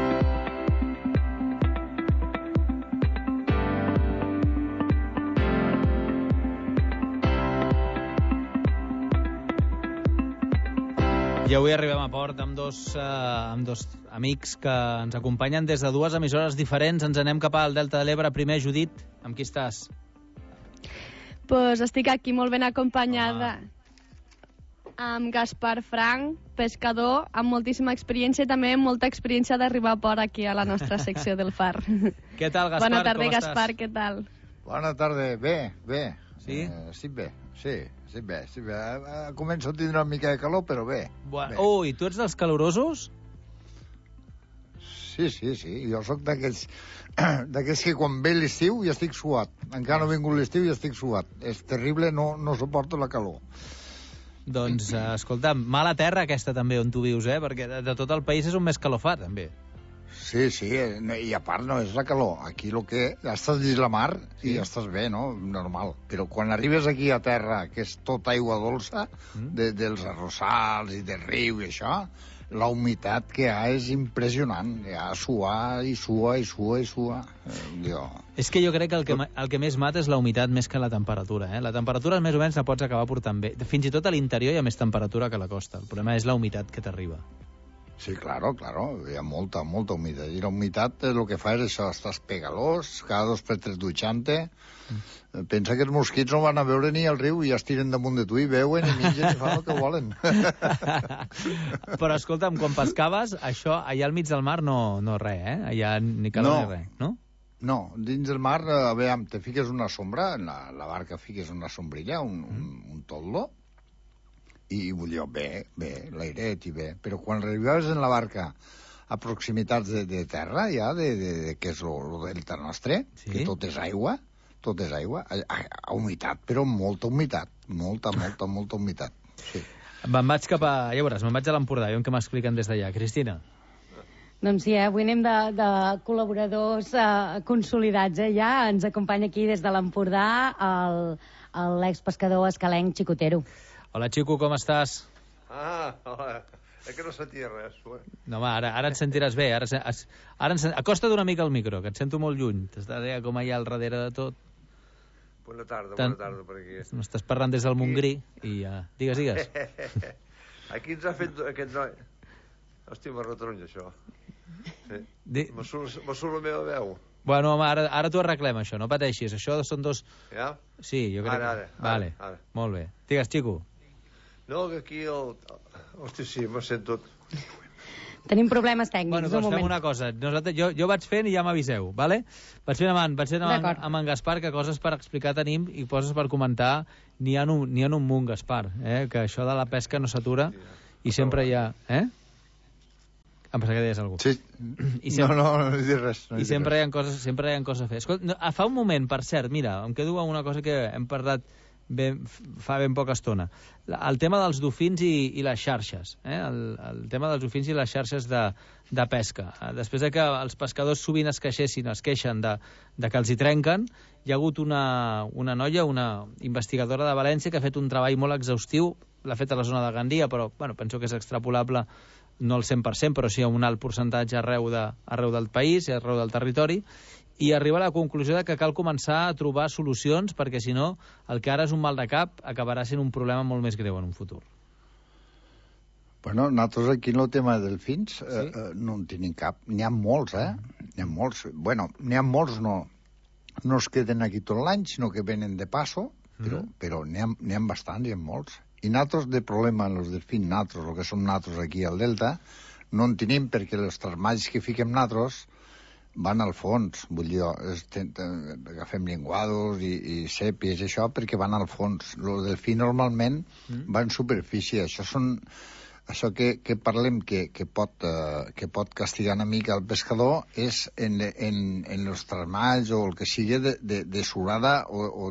I avui arribem a port amb dos amics que ens acompanyen des de dues emissores diferents. Ens anem cap al Delta de l'Ebre. Primer, Judit, amb qui estàs? Pues estic aquí molt ben acompanyada amb Gaspar Frank, pescador, amb moltíssima experiència i també molta experiència d'arribar a port aquí a la nostra secció del Far. Què tal, Gaspar? Bona tarda, com Gaspar, estàs? què tal? Bona tarda, bé. Sí? Estic bé, estic bé. Començo a tindre una mica de calor, però bé. Bé. Ui, tu ets dels calorosos? Sí. Jo sóc d'aquells que quan ve l'estiu ja estic suat. Encara no ha vingut l'estiu i ja estic suat. És terrible, no suporto la calor. Doncs, escolta, mala terra aquesta també on tu vius, perquè de tot el país és on més calor fa, també. Sí, i a part no és la calor. Aquí el que estàs dins la mar i ja estàs bé, no? Normal. Però quan arribes aquí a terra, que és tot aigua dolça, dels arrossals i del riu i això, la humitat que hi ha és impressionant. Hi ha suar i sua. És que jo crec que el que més mata és la humitat més que la temperatura. La temperatura més o menys la pots acabar portant bé. Fins i tot a l'interior hi ha més temperatura que a la costa. El problema és la humitat que t'arriba. Sí, claro, hi ha molta humitat. I la humitat el que fa és això, estàs pegalós, cada 2 per 3 dutxant-te. Pensa que els mosquits no van a veure ni al riu i ja es tiren damunt de tu i veuen i mengen i fan el que volen. Però escolta'm, quan pescaves, això allà al mig del mar no res, Allà ni calor ni res, no? No, dins del mar, veiem, te fiques una sombra, en la barca fiques una sombrilla, un toldo, i vull dir, bé, l'airet i bé. Però quan arribaves en la barca a proximitats de terra, ja, que és el delta nostre, que tot és aigua, a humitat, però molta humitat, molta humitat. Sí. Me'n vaig cap a... Ja veuràs, me'n vaig a l'Empordà, i on que m'expliquen des d'allà. Cristina? Doncs sí, avui anem de col·laboradors consolidats, Ja ens acompanya aquí des de l'Empordà l'expescador escalenc Xicotero. Hola, Xico, com estàs? Hola. És que no sentia res. No, home, ara et sentiràs bé. Acosta't una mica al micro, que et sento molt lluny. T'estàs com allà al darrere de tot. Bona tarda per aquí. M'estàs parlant des del Montgrí i digues. Aquí ens ha fet aquest noi. Hòstia, m'ha retaronja, això. Me surt la meva veu. Bueno, home, ara t'ho arreglem, això, no pateixis. Això són dos... Ja? Sí, jo crec Ara. Vale, molt bé. Digues, Xico. No, que aquí Hòstia, sí, me sent tot. Tenim problemes tècnics, bueno, doncs fem una cosa. Jo vaig fent i ja m'aviseu, vale? Vaig fent amb en Gaspar, que coses per explicar tenim i coses per comentar n'hi ha un munt, Gaspar, que això de la pesca no s'atura i sempre hi ha... Em pensava que deies alguna cosa. Sí. No dic res. I sempre hi ha coses a fer. Escolta, fa un moment, per cert, mira, em quedo amb una cosa que hem parlat fa ben poca estona. El tema dels dofins i les xarxes. El tema dels dofins i les xarxes de pesca. Després de que els pescadors sovint es queixen de que els hi trenquen, hi ha hagut una noia, una investigadora de València, que ha fet un treball molt exhaustiu, l'ha fet a la zona de Gandia, però penso que és extrapolable no al 100%, però sí a un alt percentatge arreu del país i arreu del territori, i arriba a la conclusió de que cal començar a trobar solucions, perquè si no, el que ara és un mal de cap acabarà sent un problema molt més greu en un futur. Bueno, nosaltres aquí en el tema dels delfins no en tenim cap. N'hi ha molts, N'hi ha molts. Bueno, n'hi ha molts, no es queden aquí tot l'any, sinó que venen de passo, però n'hi ha bastants, n'hi ha molts. I nosaltres, de problema en els delfins, el que som nosaltres aquí al Delta, no en tenim perquè els trasmalls que fiquem nosaltres van al fons. Vull dir, agafem llenguados i sèpies i això perquè van al fons. El delfí normalment va en superfície. Això són això que parlem que pot castigar una mica el pescador és en els trasmalls o el que sigui de surada o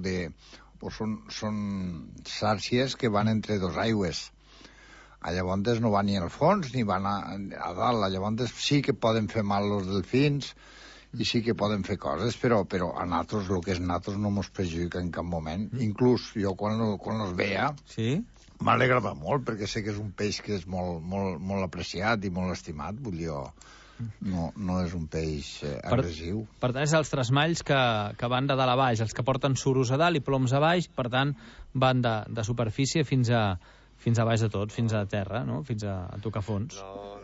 són xàrcies que van entre dos aigües. Llavors no van ni al fons ni van a dalt. Llavors sí que poden fer mal els delfins i sí que poden fer coses, però a nosaltres, el que és nosaltres, no ens perjudica en cap moment. Inclús jo quan els veia... Sí? M'alegrava molt, perquè sé que és un peix que és molt apreciat i molt estimat. Vull dir, no és un peix agressiu. Per tant, és els trasmalls que van de dalt a baix, els que porten suros a dalt i ploms a baix, per tant, van de superfície fins a baix de tot, fins a terra, no? Fins a tocar fons.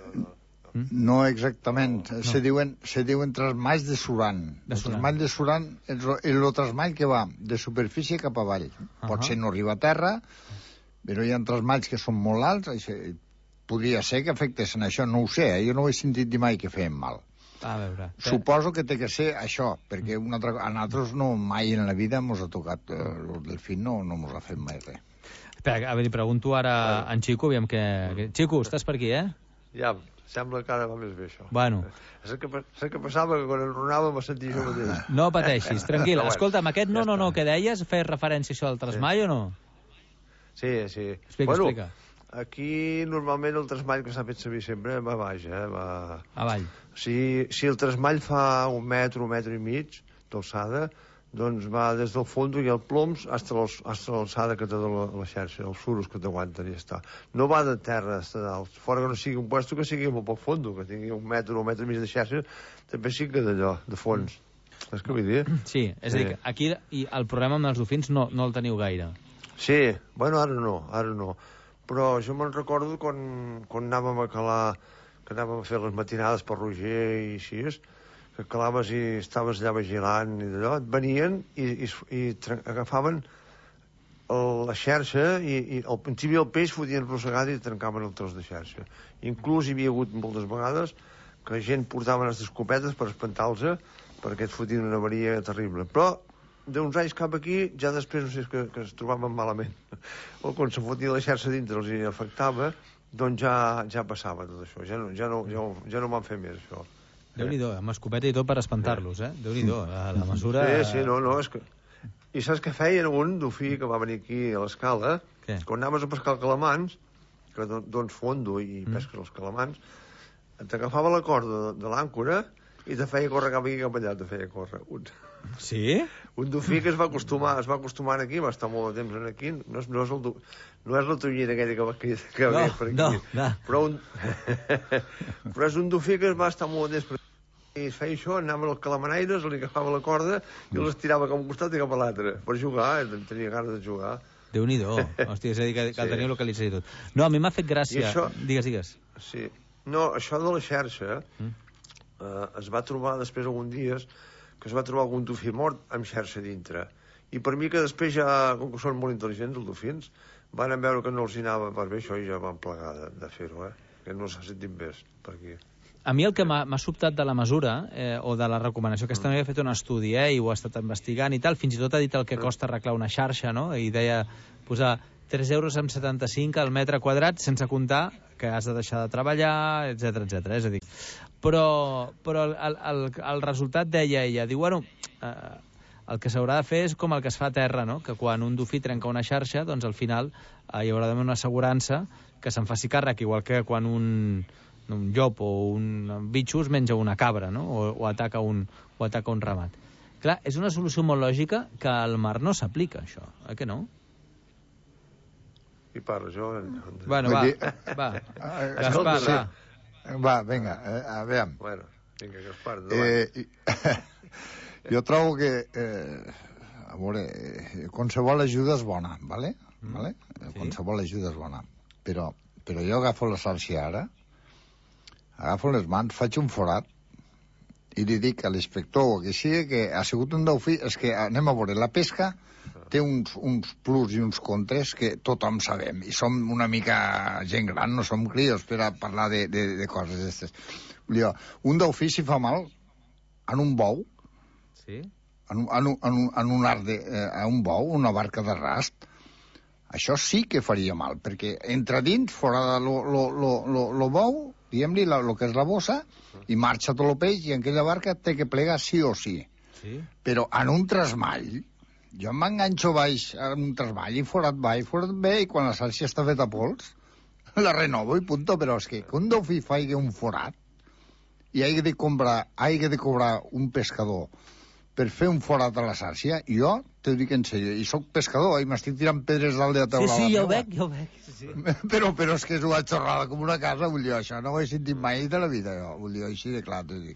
No exactament. Se diuen trasmalls de surant. El trasmall de surant és el trasmall que va de superfície cap avall. Potser no arriba a terra, però hi ha trasmalls que són molt alts. Podria ser que afectessin això, no ho sé. Jo no ho he sentit dir mai que feien mal. A veure... Suposo que té que ser això, perquè a nosaltres mai en la vida ens ha tocat el delfí, no ens ha fet mai res. Espera, a veure, li pregunto ara a en Xico, aviam que... Xico, estàs per aquí, Ja, sembla que ara va més bé, això. Bueno. Sé que passava que quan enronava me sentia jo mateix. No pateixis, tranquil. Escolta'm, aquest no que deies, feia referència a això del trasmall o no? Sí. Explica. Aquí normalment el trasmall que s'ha fet servir sempre va baix, va... Avall. Si el trasmall fa 1 metre, 1 metre i mig d'alçada, doncs va des del fons i el ploms fins a l'alçada que té de la xarxa, els suros que t'aguanten i ja està. No va de terra fins a dalt, fora que no sigui un puesto que sigui molt poc fondo, que tingui 1 metre o 1 metre i mig de xarxa, també sí que d'allò, de fons. Saps què vull dir? Sí, és a dir, aquí el problema amb els dofins no el teniu gaire. Sí, bueno, ara no. Però jo me'n recordo quan anàvem a calar, que anàvem a fer les matinades per Roger i així, que calaves i estaves allà vigilant i d'allò, et venien i agafaven la xarxa i al principi el peix fotien rosegat i trencaven el tros de xarxa. Inclús hi havia hagut moltes vegades que gent portava les escopetes per espantar-los perquè et fotien una avaria terrible. Però d'uns anys cap aquí, ja després no sé que es trobaven malament. O quan se fotia la xarxa dintre els hi afectava, doncs ja passava tot això. Ja no van fer més, això. Déu-n'hi-do, amb escopeta i tot per espantar-los, Déu-n'hi-do, la mesura... Sí, no, és que... I saps què feien un dofí que va venir aquí a l'escala? Quan anaves a pescar calamans, que dones fondo i pesques els calamans, t'agafava la corda de l'àncora i te feia córrer cap aquí cap allà, te feia córrer. Sí? Un dofí que es va acostumar aquí, va estar molt de temps aquí, no és la tonyina aquella que va per aquí. No. Però és un dofí que es va estar molt de temps per aquí. I es feia això, anava als calamanaires, li agafava la corda i les tirava cap a un costat i cap a l'altre. Per jugar, tenia ganes de jugar. Déu-n'hi-do. Hòstia, és a dir, que el teniu localitzat i tot. No, a mi m'ha fet gràcia... Això... Digues. Sí. No, això de la xarxa es va trobar després alguns dies que es va trobar algun dofí mort amb xarxa dintre. I per mi que després ja, com que són molt intel·ligents els dofins, van veure que no els anava per bé això i ja van plegar de fer-ho, que no s'ha sentit més per aquí. A mi el que m'ha sobtat de la mesura o de la recomanació, que també havia fet un estudi i ho ha estat investigant i tal, fins i tot ha dit el que costa arreglar una xarxa, no? I deia posar 3,75 € al metre quadrat sense comptar que has de deixar de treballar, etc. És a dir, però el resultat deia ella, diu, bueno, el que s'haurà de fer és com el que es fa a terra, no? Que quan un dofí trenca una xarxa, doncs al final hi haurà d'haver una assegurança que se'n faci càrrec, igual que quan un llop o un bitxo es menja una cabra, no? O ataca un ramat. Clar, és una solució molt lògica que al mar no s'aplica, això, que no? I parla, jo... Bueno, va. Gaspar, sí. Va, vinga, a veure. Bueno, vinga, Gaspar, endavant. Jo trobo que, a veure, qualsevol ajuda és bona, ¿vale? Qualsevol ajuda és bona. Però jo agafo la xarxa ara, agafo les mans, faig un forat i li dic a l'inspector o que sigui que ha sigut un dofí. És que anem a veure, la pesca té uns plus i uns contres que tothom sabem, i som una mica gent gran, no som crios per a parlar de coses d'aquestes. Un dofí si fa mal en un bou, en un arc a un bou, una barca de rast, Això sí que faria mal, perquè entra dins, fora lo bou, diguem-li, el que és la bossa, i marxa tot el peix, i en aquella barca té que plegar sí o sí. Sí? Però en un trasmall, jo m'enganxo baix en un trasmall, i forat va, i quan la sàlcia està feta pols, la renovo i punto, però és que un dofí faigui un forat, i hagi de cobrar un pescador per fer un forat a la sàrcia, jo t'ho dic en sèrio, i soc pescador, i m'estic tirant pedres dalt de la taula. Sí, ja ho veig. Sí. Però és que és una xorrada com una casa, vull dir, això no ho he sentit mai de la vida, jo, vull dir, així de clar, t'ho dic.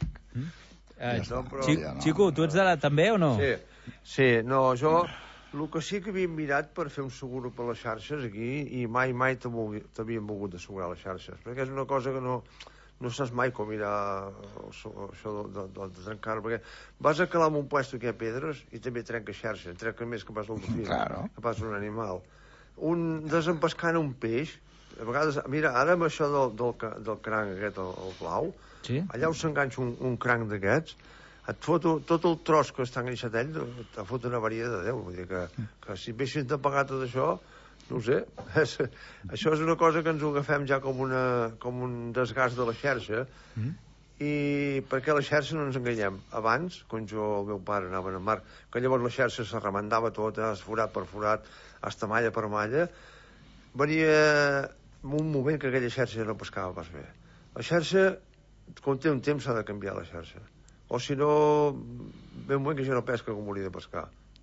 Xico, tu ets de la també o no? Sí, no, jo el que sí que havíem mirat per fer un seguro per les xarxes aquí, i mai t'havien volgut assegurar les xarxes, perquè és una cosa que no saps mai com irà això de trencar, perquè vas a calar en un puesto que hi ha pedres i també trenca xarxa, trenca més que pas el dofí, que pas un animal. Desempescant un peix, a vegades, mira, ara amb això del cranc aquest, el blau, allà on s'enganxa un cranc d'aquests, et fot tot el tros que està enganxat ell, et fot una varia de Déu. Vull dir que si haguessin de pagar tot això, no ho sé. Això és una cosa que ens ho agafem ja com un desgast de la xarxa, i perquè la xarxa no ens enganyem. Abans, quan el meu pare anava al mar, que llavors la xarxa se remendava tota, forat per forat, hasta malla per malla, venia un moment que aquella xarxa ja no pescava pas bé. La xarxa, quan té un temps, s'ha de canviar la xarxa. O si no, ve un moment que ja no pesca com hauria de pescar.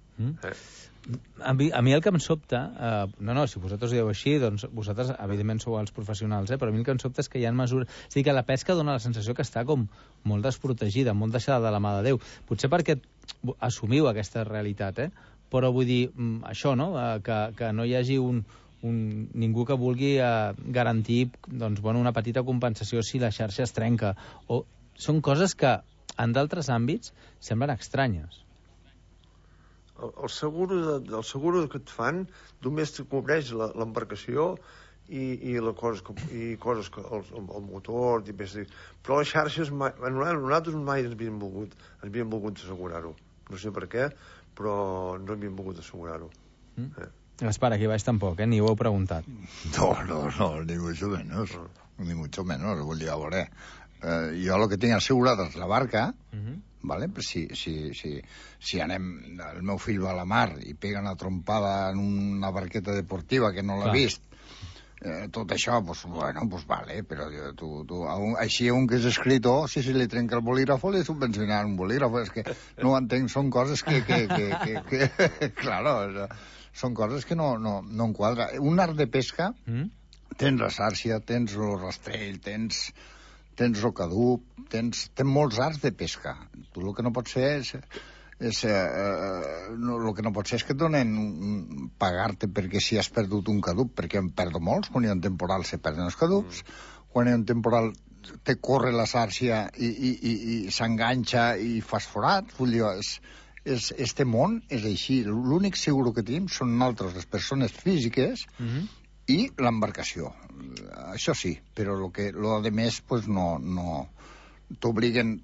A mi el que em sobta, si vosaltres ho dieu així, doncs vosaltres evidentment sou els professionals, però a mi el que em sobta és que hi ha mesures... És a dir, que la pesca dona la sensació que està com molt desprotegida, molt deixada de la mà de Déu. Potser perquè assumiu aquesta realitat, però vull dir, això, no?, que no hi hagi ningú que vulgui garantir doncs, una petita compensació si la xarxa es trenca. Són coses que en d'altres àmbits semblen estranyes. El seguro que et fan només te cobreix l'embarcació i coses que el motor, però les xarxes nosaltres mai ens havíem volgut assegurar-ho. No sé per què, però no havíem volgut assegurar-ho. Gaspar, aquí baix tampoc, ni ho heu preguntat. No, ni mucho menos. Ni mucho menos, vull dir, a veure. Jo el que tinc assegurat és la barca, vale? Si anem, el meu fill va a la mar i pega una trompada en una barqueta deportiva que no l'ha vist, tot això, vale, però així un que és escritor, si li trenca el bolígrafo, li subvencionaran un bolígrafo, és que no ho entenc, són coses que claro, són coses que no enquadra. Un art de pesca, tens la sàrcia, tens el rastrell, tens el cadup, tens molts arts de pesca. Tu el que no pots fer és que et donen pagar-te perquè si has perdut un cadup, perquè en perdo molts, quan hi ha un temporal se perden els cadups, quan hi ha un temporal te corre la sàrcia i s'enganxa i fas forat, vull dir, este món és així. L'únic seguro que tenim són nosaltres, les persones físiques, i l'embarcació. Això sí, però lo de més pues no t'obliguen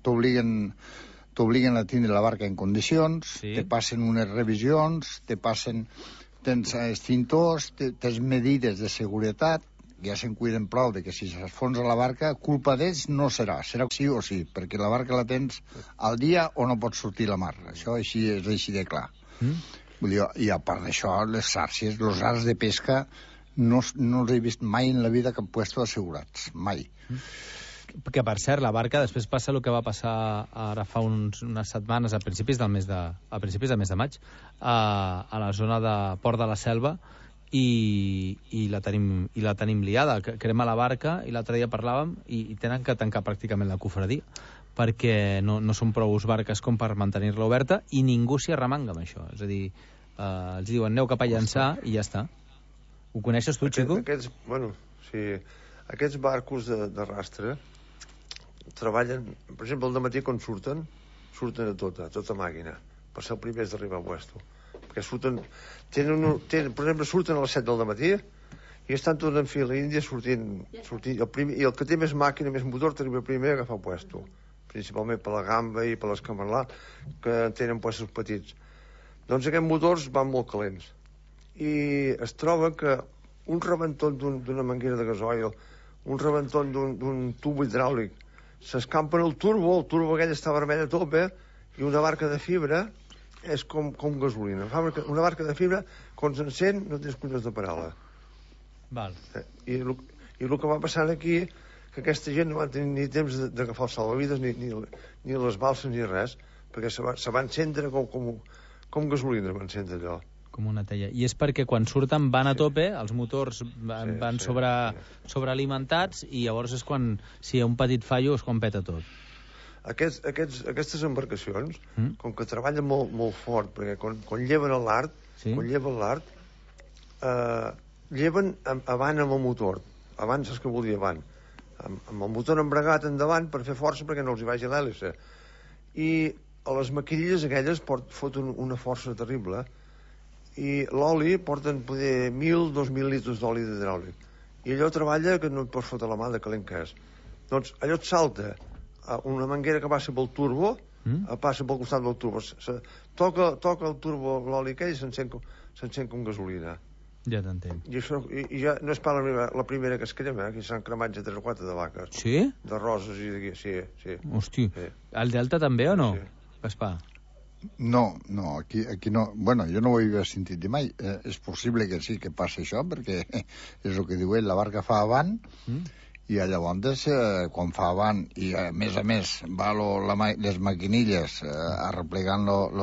a tindre la barca en condicions, te passen unes revisions, tens extintors, tens medides de seguretat, ja se'n cuiden prou de que si s'enfonsa la barca, culpa d'ells no serà sí o sí, perquè la barca la tens al dia o no pots sortir a la mar. Això és així de clar. Vull dir, i a part d'això, les sàrcies, els arts de pesca, no els he vist mai en la vida cap puesto assegurats, mai. Que, per cert, la barca després passa el que va passar ara fa unes setmanes, a principis del mes de maig, a la zona de Port de la Selva, i la tenim liada, crema la barca, i l'altre dia parlàvem, i tenen que tancar pràcticament la cofradia, perquè no són prou barques com per mantenir-la oberta, i ningú s'hi arremanga amb això. És a dir, els diuen aneu cap a llançar, i ja està. Ho coneixes tu, Xico? Aquests barcos de rastre treballen, per exemple, al dematí quan surten a tota màquina, per ser el primers d'arribar a puesto. Perquè surten, per exemple, surten a les 7 del dematí i estan tots en fila índia sortint i el que té més màquina, més motor, t'arriba primer a agafar puesto, principalment per la gamba i per l'escamarlà, que tenen puestos petits. Doncs aquests motors van molt calents i es troba que un rebentó d'una manguera de gasoil, un rebentó d'un tub hidràulic, s'escampa en el turbo aquell està vermell a tope, i una barca de fibra és com gasolina. Una barca de fibra, quan s'encén, no tens collons de parar-la. Val. I el que va passant aquí, que aquesta gent no va tenir ni temps d'agafar els salvavides, ni les balses, ni res, perquè se va encendre com gasolina, va encendre allò. Com una teia. I és perquè quan surten van a tope, els motors van sobrealimentats, i llavors és quan, si hi ha un petit fallo, és quan peta tot. Aquestes embarcacions, com que treballen molt fort, perquè quan lleven l'art, lleven avant amb el motor. Abans és que volia avant. Amb el motor embregat endavant per fer força perquè no els hi vagi l'hèlice. I a les maquinilles aquelles foten una força terrible, i l'oli porten poder 1.000-2.000 litres d'oli hidràulic. I allò treballa que no et pots fotre la mà de calent que és. Doncs allò et salta una manguera que passa pel turbo, passa pel costat del turbo, toca el turbo l'oli aquell i s'encén com gasolina. Ja t'entenc. I ja no és pas la primera que es crema, aquí s'han cremat ja 3 o 4 de vaques. Sí? De roses i d'aquí, sí. Hosti, al Delta també o no, Gaspar? No, aquí no. Bueno, jo no ho havia sentit de mai. És possible que sí que passi això, perquè és el que diu ell, la barca fa avant, i llavors, quan fa avant, i a més va les maquinilles arreplegant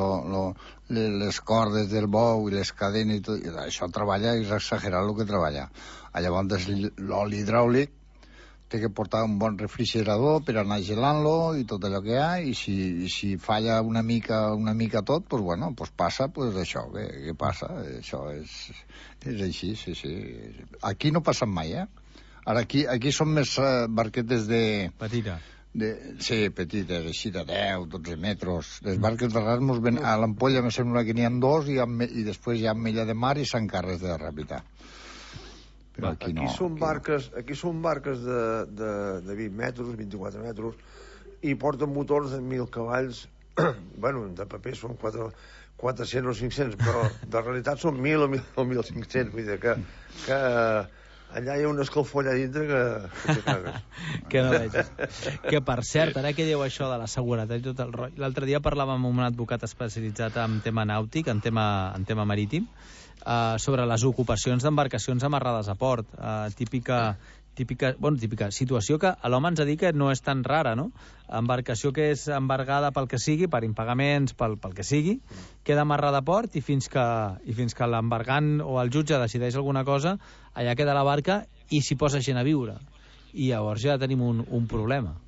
les cordes del bou i les cadenes i tot, i això treballa, és exagerat el que treballa. Llavors l'oli hidràulic té que portar un bon refrigerador per anar gelant-lo i tot allò que hi ha, i si falla una mica tot, pues bueno, pues passa, pues això, què passa? Això és així, sí. Aquí no passa mai, Ara aquí són més barquetes de... Petita. Sí, petites, així de 10, 12 metres. Les barques de Rasmus, a l'Ampolla me sembla que n'hi ha 2 i després hi ha Mella de Mar i Sant Carles de Ràpita. Però aquí no. Aquí són barques de 20 metres, 24 metres, i porten motors de 1.000 cavalls. Bueno, de paper són 400 o 500, però de realitat són 1.000 o 1.500. Vull dir que allà hi ha un escalfor allà dintre que cagues. Que no veig. Que, per cert, ara que diu això de la seguretat i tot el rotllo, l'altre dia parlàvem amb un advocat especialitzat en tema nàutic, en tema marítim, sobre les ocupacions d'embarcacions amarrades a port. Típica situació que l'home ens ha dit que no és tan rara, no? Embarcació que és embargada pel que sigui, per impagaments, pel que sigui, queda amarrada a port i fins que l'embargant o el jutge decideix alguna cosa, allà queda la barca i s'hi posa gent a viure. I llavors ja tenim un problema.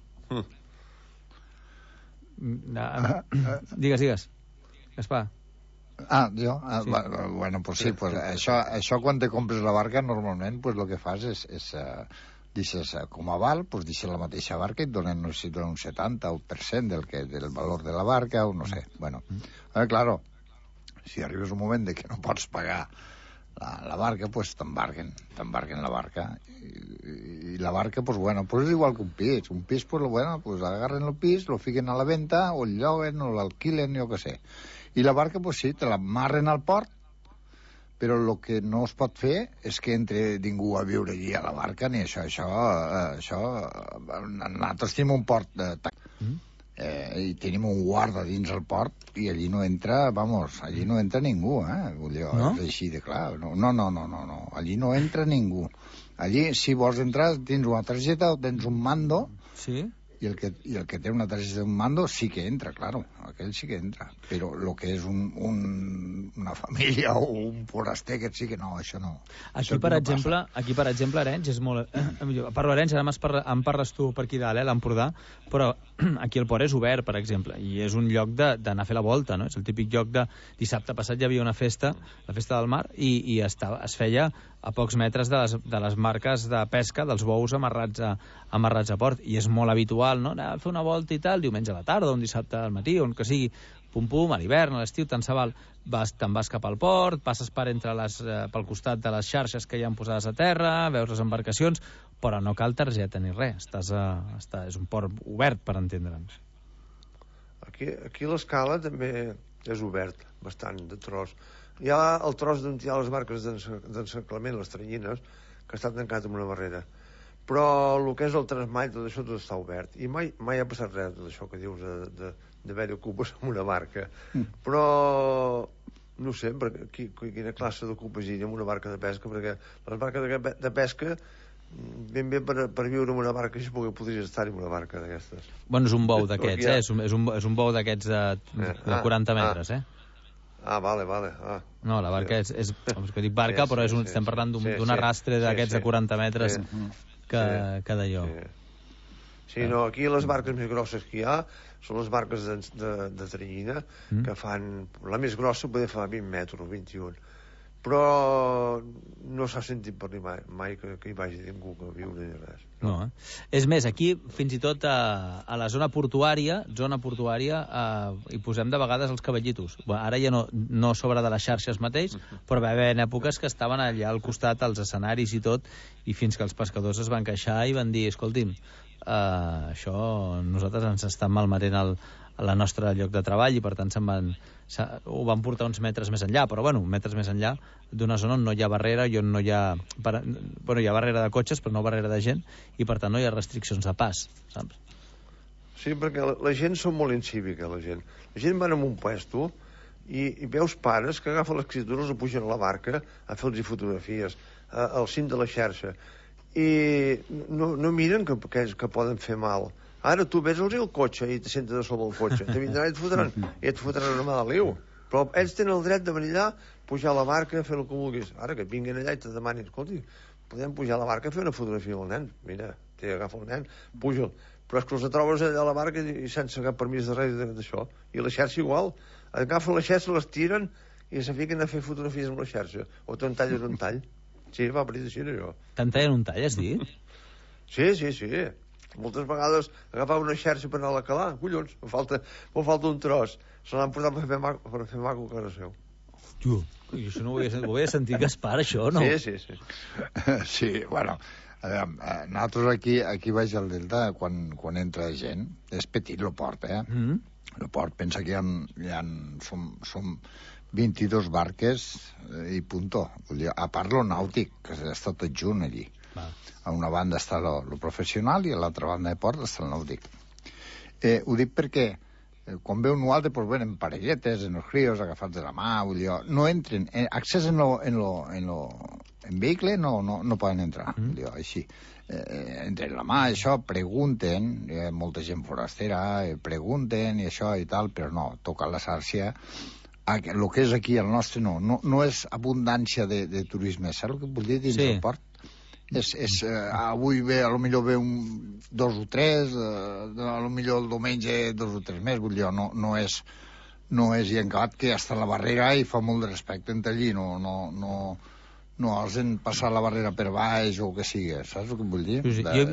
Digues. Gaspar. Jo? Bueno, pues sí, pues això quan te compres la barca normalment pues lo que fas és deixes com a aval, pues deixes la mateixa barca i et donen un 70% del valor de la barca o no sé. Bueno, claro, si arribes un moment de que no pots pagar la barca, pues t'embarguen la barca i la barca, pues bueno, pues és igual que un pis, pues bueno, pues agarren el pis, lo fiquen a la venta o el lloguen o l'alquilen, jo què sé. I la barca, pues sí, te l'amarren al port, però el que no es pot fer és que entre ningú a viure allí a la barca, ni això. Nosaltres tenim un port i tenim un guarda dins el port i allí no entra, allí no entra ningú, vull dir, no? És així de clar. No, allí no entra ningú. Allí, si vols entrar, tens una targeta o tens un mando, sí, i el que té una targeta d'un mando sí que entra, claro, aquell sí que entra, però el que és una família o un foraster, que sí que no, això no. Aquí, per exemple, Arenys és molt... Parlo Arenys, ara em parles tu per aquí dalt, l'Empordà, però aquí el port és obert, per exemple, i és un lloc d'anar a fer la volta, no? És el típic lloc de... Dissabte passat hi havia una festa, la festa del mar, i es feia a pocs metres de les marques de pesca dels bous amarrats a port, i és molt habitual, no? Anar a fer una volta i tal, diumenge a la tarda, un dissabte al matí, on que sigui, pum, a l'hivern, a l'estiu, tant se val, te'n vas cap al port, passes pel costat de les xarxes que hi han posades a terra, veus les embarcacions, però no cal targeta ni res, és un port obert, per entendre'ns. Aquí l'escala també és obert, bastant, de tros. hi ha el tros d'on hi ha les barques d'encerclament, les tranyines, que està tancat amb una barrera. Però el que és el transmall, tot això tot està obert. I mai ha passat res, tot això que dius d'haver-hi ocupes amb una barca. Però no sé, quina classe d'ocupes hi ha en una barca de pesca, perquè les barques de pesca ben bé per viure en una barca així podries estar en una barca d'aquestes. Bueno, és un bou d'aquests, és un bou d'aquests de 40 metres, Vale. No, la barca és que dic barca, però estem parlant d'un arrastre d'aquests de 40 metres que d'allò. Sí, no, aquí les barques més grosses que hi ha són les barques de tranyina, que fan... La més grossa poder fa 20 metres, 21. Però no s'ha sentit per dir mai que hi vagi ningú que viure ni res. No, És més, aquí, fins i tot a la zona portuària, hi posem de vegades els cavallitos. Ara ja no sobre de les xarxes mateix, però va haver èpoques que estaven allà al costat, als escenaris i tot, i fins que els pescadors es van queixar i van dir, escolti'm, això nosaltres ens estan malmetent el nostre lloc de treball i per tant ho van portar uns metres més enllà, però bueno, metres més enllà d'una zona on no hi ha barrera i on no hi ha... Bueno, hi ha barrera de cotxes, però no barrera de gent, i per tant no hi ha restriccions de pas, saps? Sí, perquè la gent són molt incívica, la gent. La gent van a un puesto i veus pares que agafen l'escriptura, els pugen a la barca a fer-los fotografies al cim de la xarxa i no miren que poden fer mal. Ara tu ves-los el cotxe i te sentes a sobre el cotxe. Te vindran i et fotran una mà de liu. Però ells tenen el dret de venir allà, pujar a la barca, fer el que vulguis. Ara que vinguin allà i te demanin, escolti, podem pujar a la barca a fer una fotografia al nen. Mira, agafa el nen, puja'l. Però és que els trobes allà a la barca i sense cap permís de res d'això. I la xarxa igual. Agafen la xarxa, les tiren i se fiquen a fer fotografies amb la xarxa. O te'n tallen un tall. Sí, va parir d'així, això. Te'n tallen un tall, has dit? Sí. Moltes vegades agafava una xarxa per anar a la calar, collons, em falta un tros. Se l'han portat per fer maco a casa seu. Jo això no ho havia sentit, Gaspar, això, no? Sí. Sí, bueno, nosaltres aquí baix al Delta, quan entra gent, és petit el port, El port, pensa que som 22 barques i punto. A part lo nàutic, que està tot junt allí. A una banda està lo professional i a l'altra banda de port està el nàutic. Ho dic perquè quan veu nosaltres, doncs venen parelletes, en els crios, agafats de la mà, no entren. Accés en vehicle no poden entrar, així. Entren la mà, això, pregunten, hi ha molta gent forastera, pregunten i això i tal, però no, tocar la xarxa. El que és aquí, el nostre, no és abundància de turisme, saps el que vull dir dins del port? Avui potser ve 2 o 3, potser el diumenge 2 o 3 més, vull dir, no és i en acabat que està la barrera i fa molt de respecte entre allí, no els han passat la barrera per baix o el que sigui, saps el que vull dir?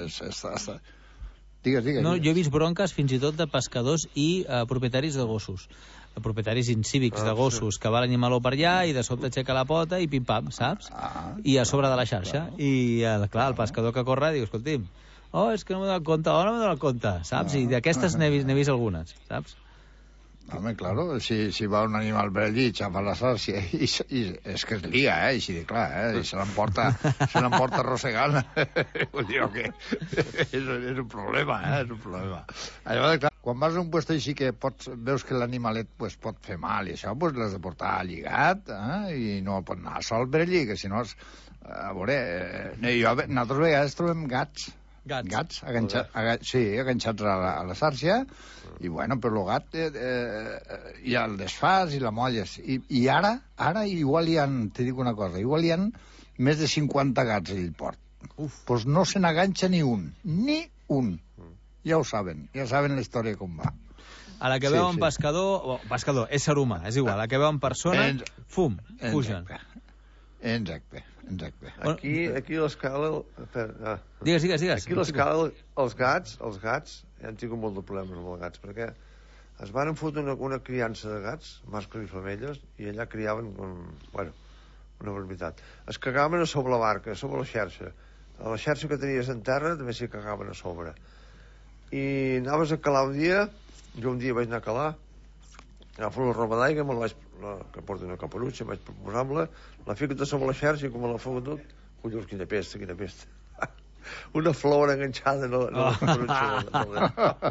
Digues. No, jo he vist bronques fins i tot de pescadors i propietaris de gossos, propietaris incívics de gossos, que va l'animaló per allà i de sobte aixeca la pota i pim-pam, saps? I a sobre de la xarxa. I, clar, el pescador que corre diu, escolti'm, és que no m'he donat compte, saps? I d'aquestes n'he vist algunes, saps? Home, claro, si va un animal per allí, xapa la xarxa, i és que es lia, així de clar, i se l'emporta arrossegant. Vull dir que és un problema, és un problema. Llavors, clar, quan vas a un lloc així que veus que l'animalet pot fer mal i això, l'has de portar lligat i no pot anar sol per allí, que si no, a veure, nosaltres a vegades trobem gats enganxats a la xarxa, i bueno, però el gat hi ha el desfàs i la molles, i ara igual hi ha, te dic una cosa, igual hi ha més de 50 gats al port. Doncs no se n'aganxa ni un, ja ho saben la història com va. A la que veuen pescador, ésser humà, és igual, a la que veuen persona, fum, fugen. Exacte. Aquí l'escala... Digues. Aquí l'escala, els gats han tingut molt de problemes amb els gats, perquè es van fotre una criança de gats, mascles i femelles, i allà criaven, una barbaritat. Es cagaven a sobre la barca, a sobre la xarxa. A la xarxa que tenies en terra també s'hi cagaven a sobre. I anaves a calar un dia, jo un dia vaig anar a calar, Agafo la roba d'aigua, que porto una caperutxa, vaig posar-la, la fico tot sobre la xarxa i com me la fogo tot, collons, quina pesta, quina pesta. Una flor enganxada en la caperutxa.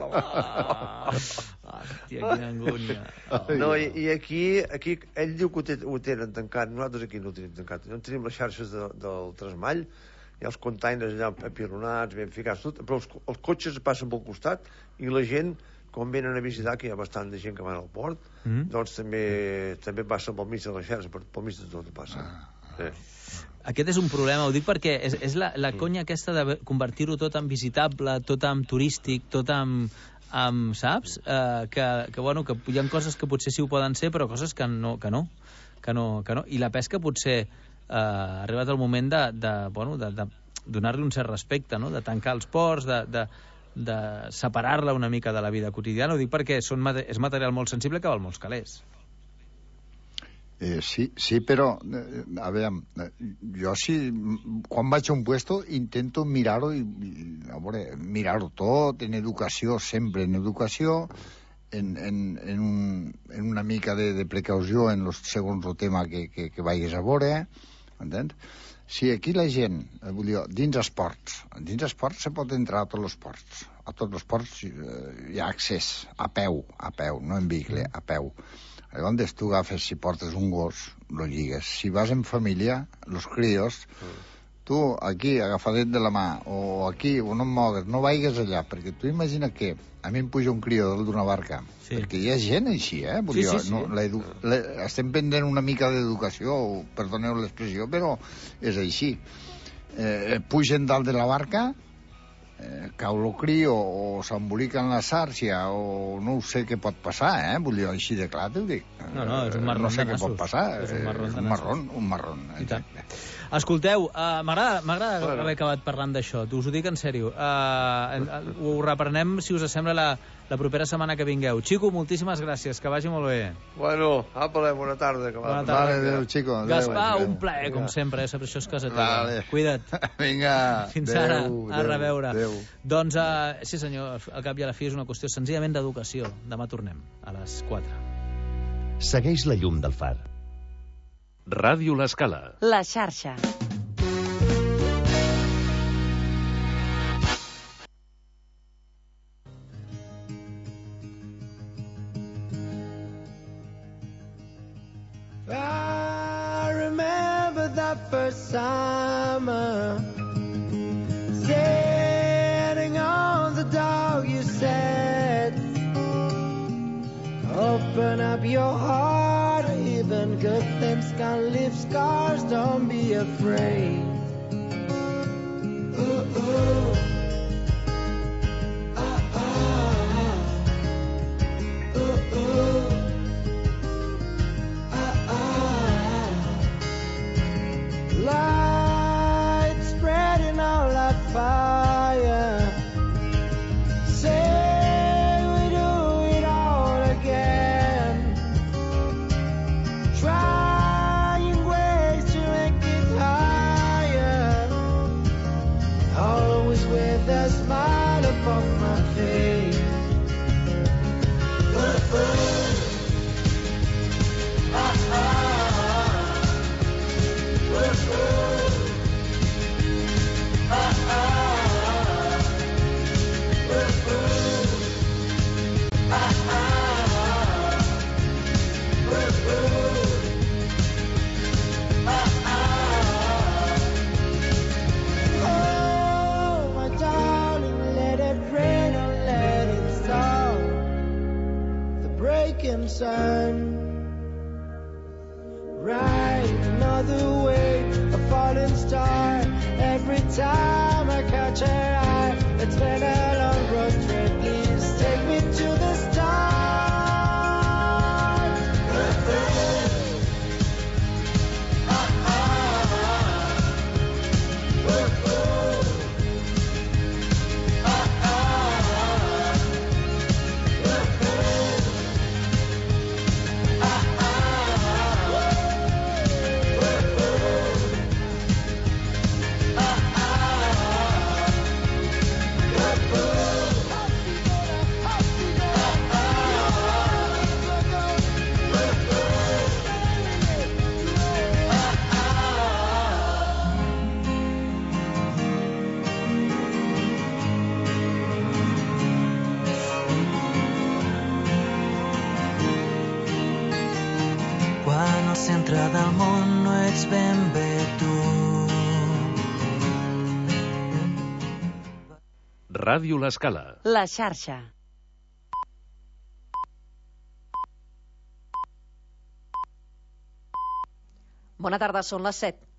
Hòstia, quina angúnia. No, i aquí ell diu que ho tenen tancat, nosaltres aquí no ho tenim tancat. No tenim les xarxes del Trasmall, hi ha els containers allà apilonats, ben ficats, tot, però els cotxes passen pel costat i la gent, quan venen a visitar, que hi ha bastant de gent que van al port, doncs també passa pel mig de la xarxa, pel mig de tot passa. Aquest és un problema, ho dic perquè és la conya aquesta de convertir-ho tot en visitable, tot en turístic, tot en saps? Que hi ha coses que potser sí ho poden ser, però coses que no. I la pesca potser ha arribat el moment de donar-li un cert respecte, no? De tancar els ports, de separar-la una mica de la vida quotidiana. Ho dic perquè és material molt sensible que val molts calés. Sí, però a veure, jo quan vaig a un puesto intento mirar-ho mirar-ho tot en educació, sempre en educació, en una mica de precaució segons el tema que vagis a veure, entens? Si aquí la gent, dins esports se pot entrar a tots els ports hi ha accés a peu, no en vehicle, a peu. Llavors tu agafes, si portes un gos, lo lligues. Si vas en família, los críos, tu aquí, agafadet de la mà, o aquí, o no et mogues, no vaigues allà, perquè tu imagina que a mi em puja un crió d'una barca, perquè hi ha gent així, estem pendent una mica d'educació, perdoneu l'expressió, però és així. Pugen dalt de la barca, cau lo crio o s'embolica en la xarxa o no sé què pot passar, vull dir, així de clar t'ho dic. No, és un marrón no sé de què pot passar, és un marrón. Escolteu, m'agrada haver acabat parlant d'això, us ho dic en sèrio. Ho reprenem, si us sembla, la propera setmana que vingueu. Xico, moltíssimes gràcies, que vagi molt bé. Bueno, bona tarda. Bona tarda. Adéu, Xico. Gaspar, un plaer, com sempre, saber això és casa teva. Cuida't. Vinga. Fins ara, a reveure. Doncs, sí senyor, al cap i a la fi és una qüestió senzillament d'educació. Demà tornem, a les 4. Segueix la llum del far. Ràdio L'Escala. La xarxa. I remember that first summer, sitting on the dock, you said, open up your heart, even good things can leave scars, don't be afraid. Ooh, ooh. Light spreading all that fire. Say we do it all again. Trying ways to make it higher. Always with a smile upon my face. Oh, my darling, let it rain or let it stop. The breaking sun. Ride another wave, a falling star. Every time I catch her eye, it's been a long road trip. Please take me to the stars. saps ben bé tu. Ràdio L'Escala. La xarxa. Bona tarda, són les 7.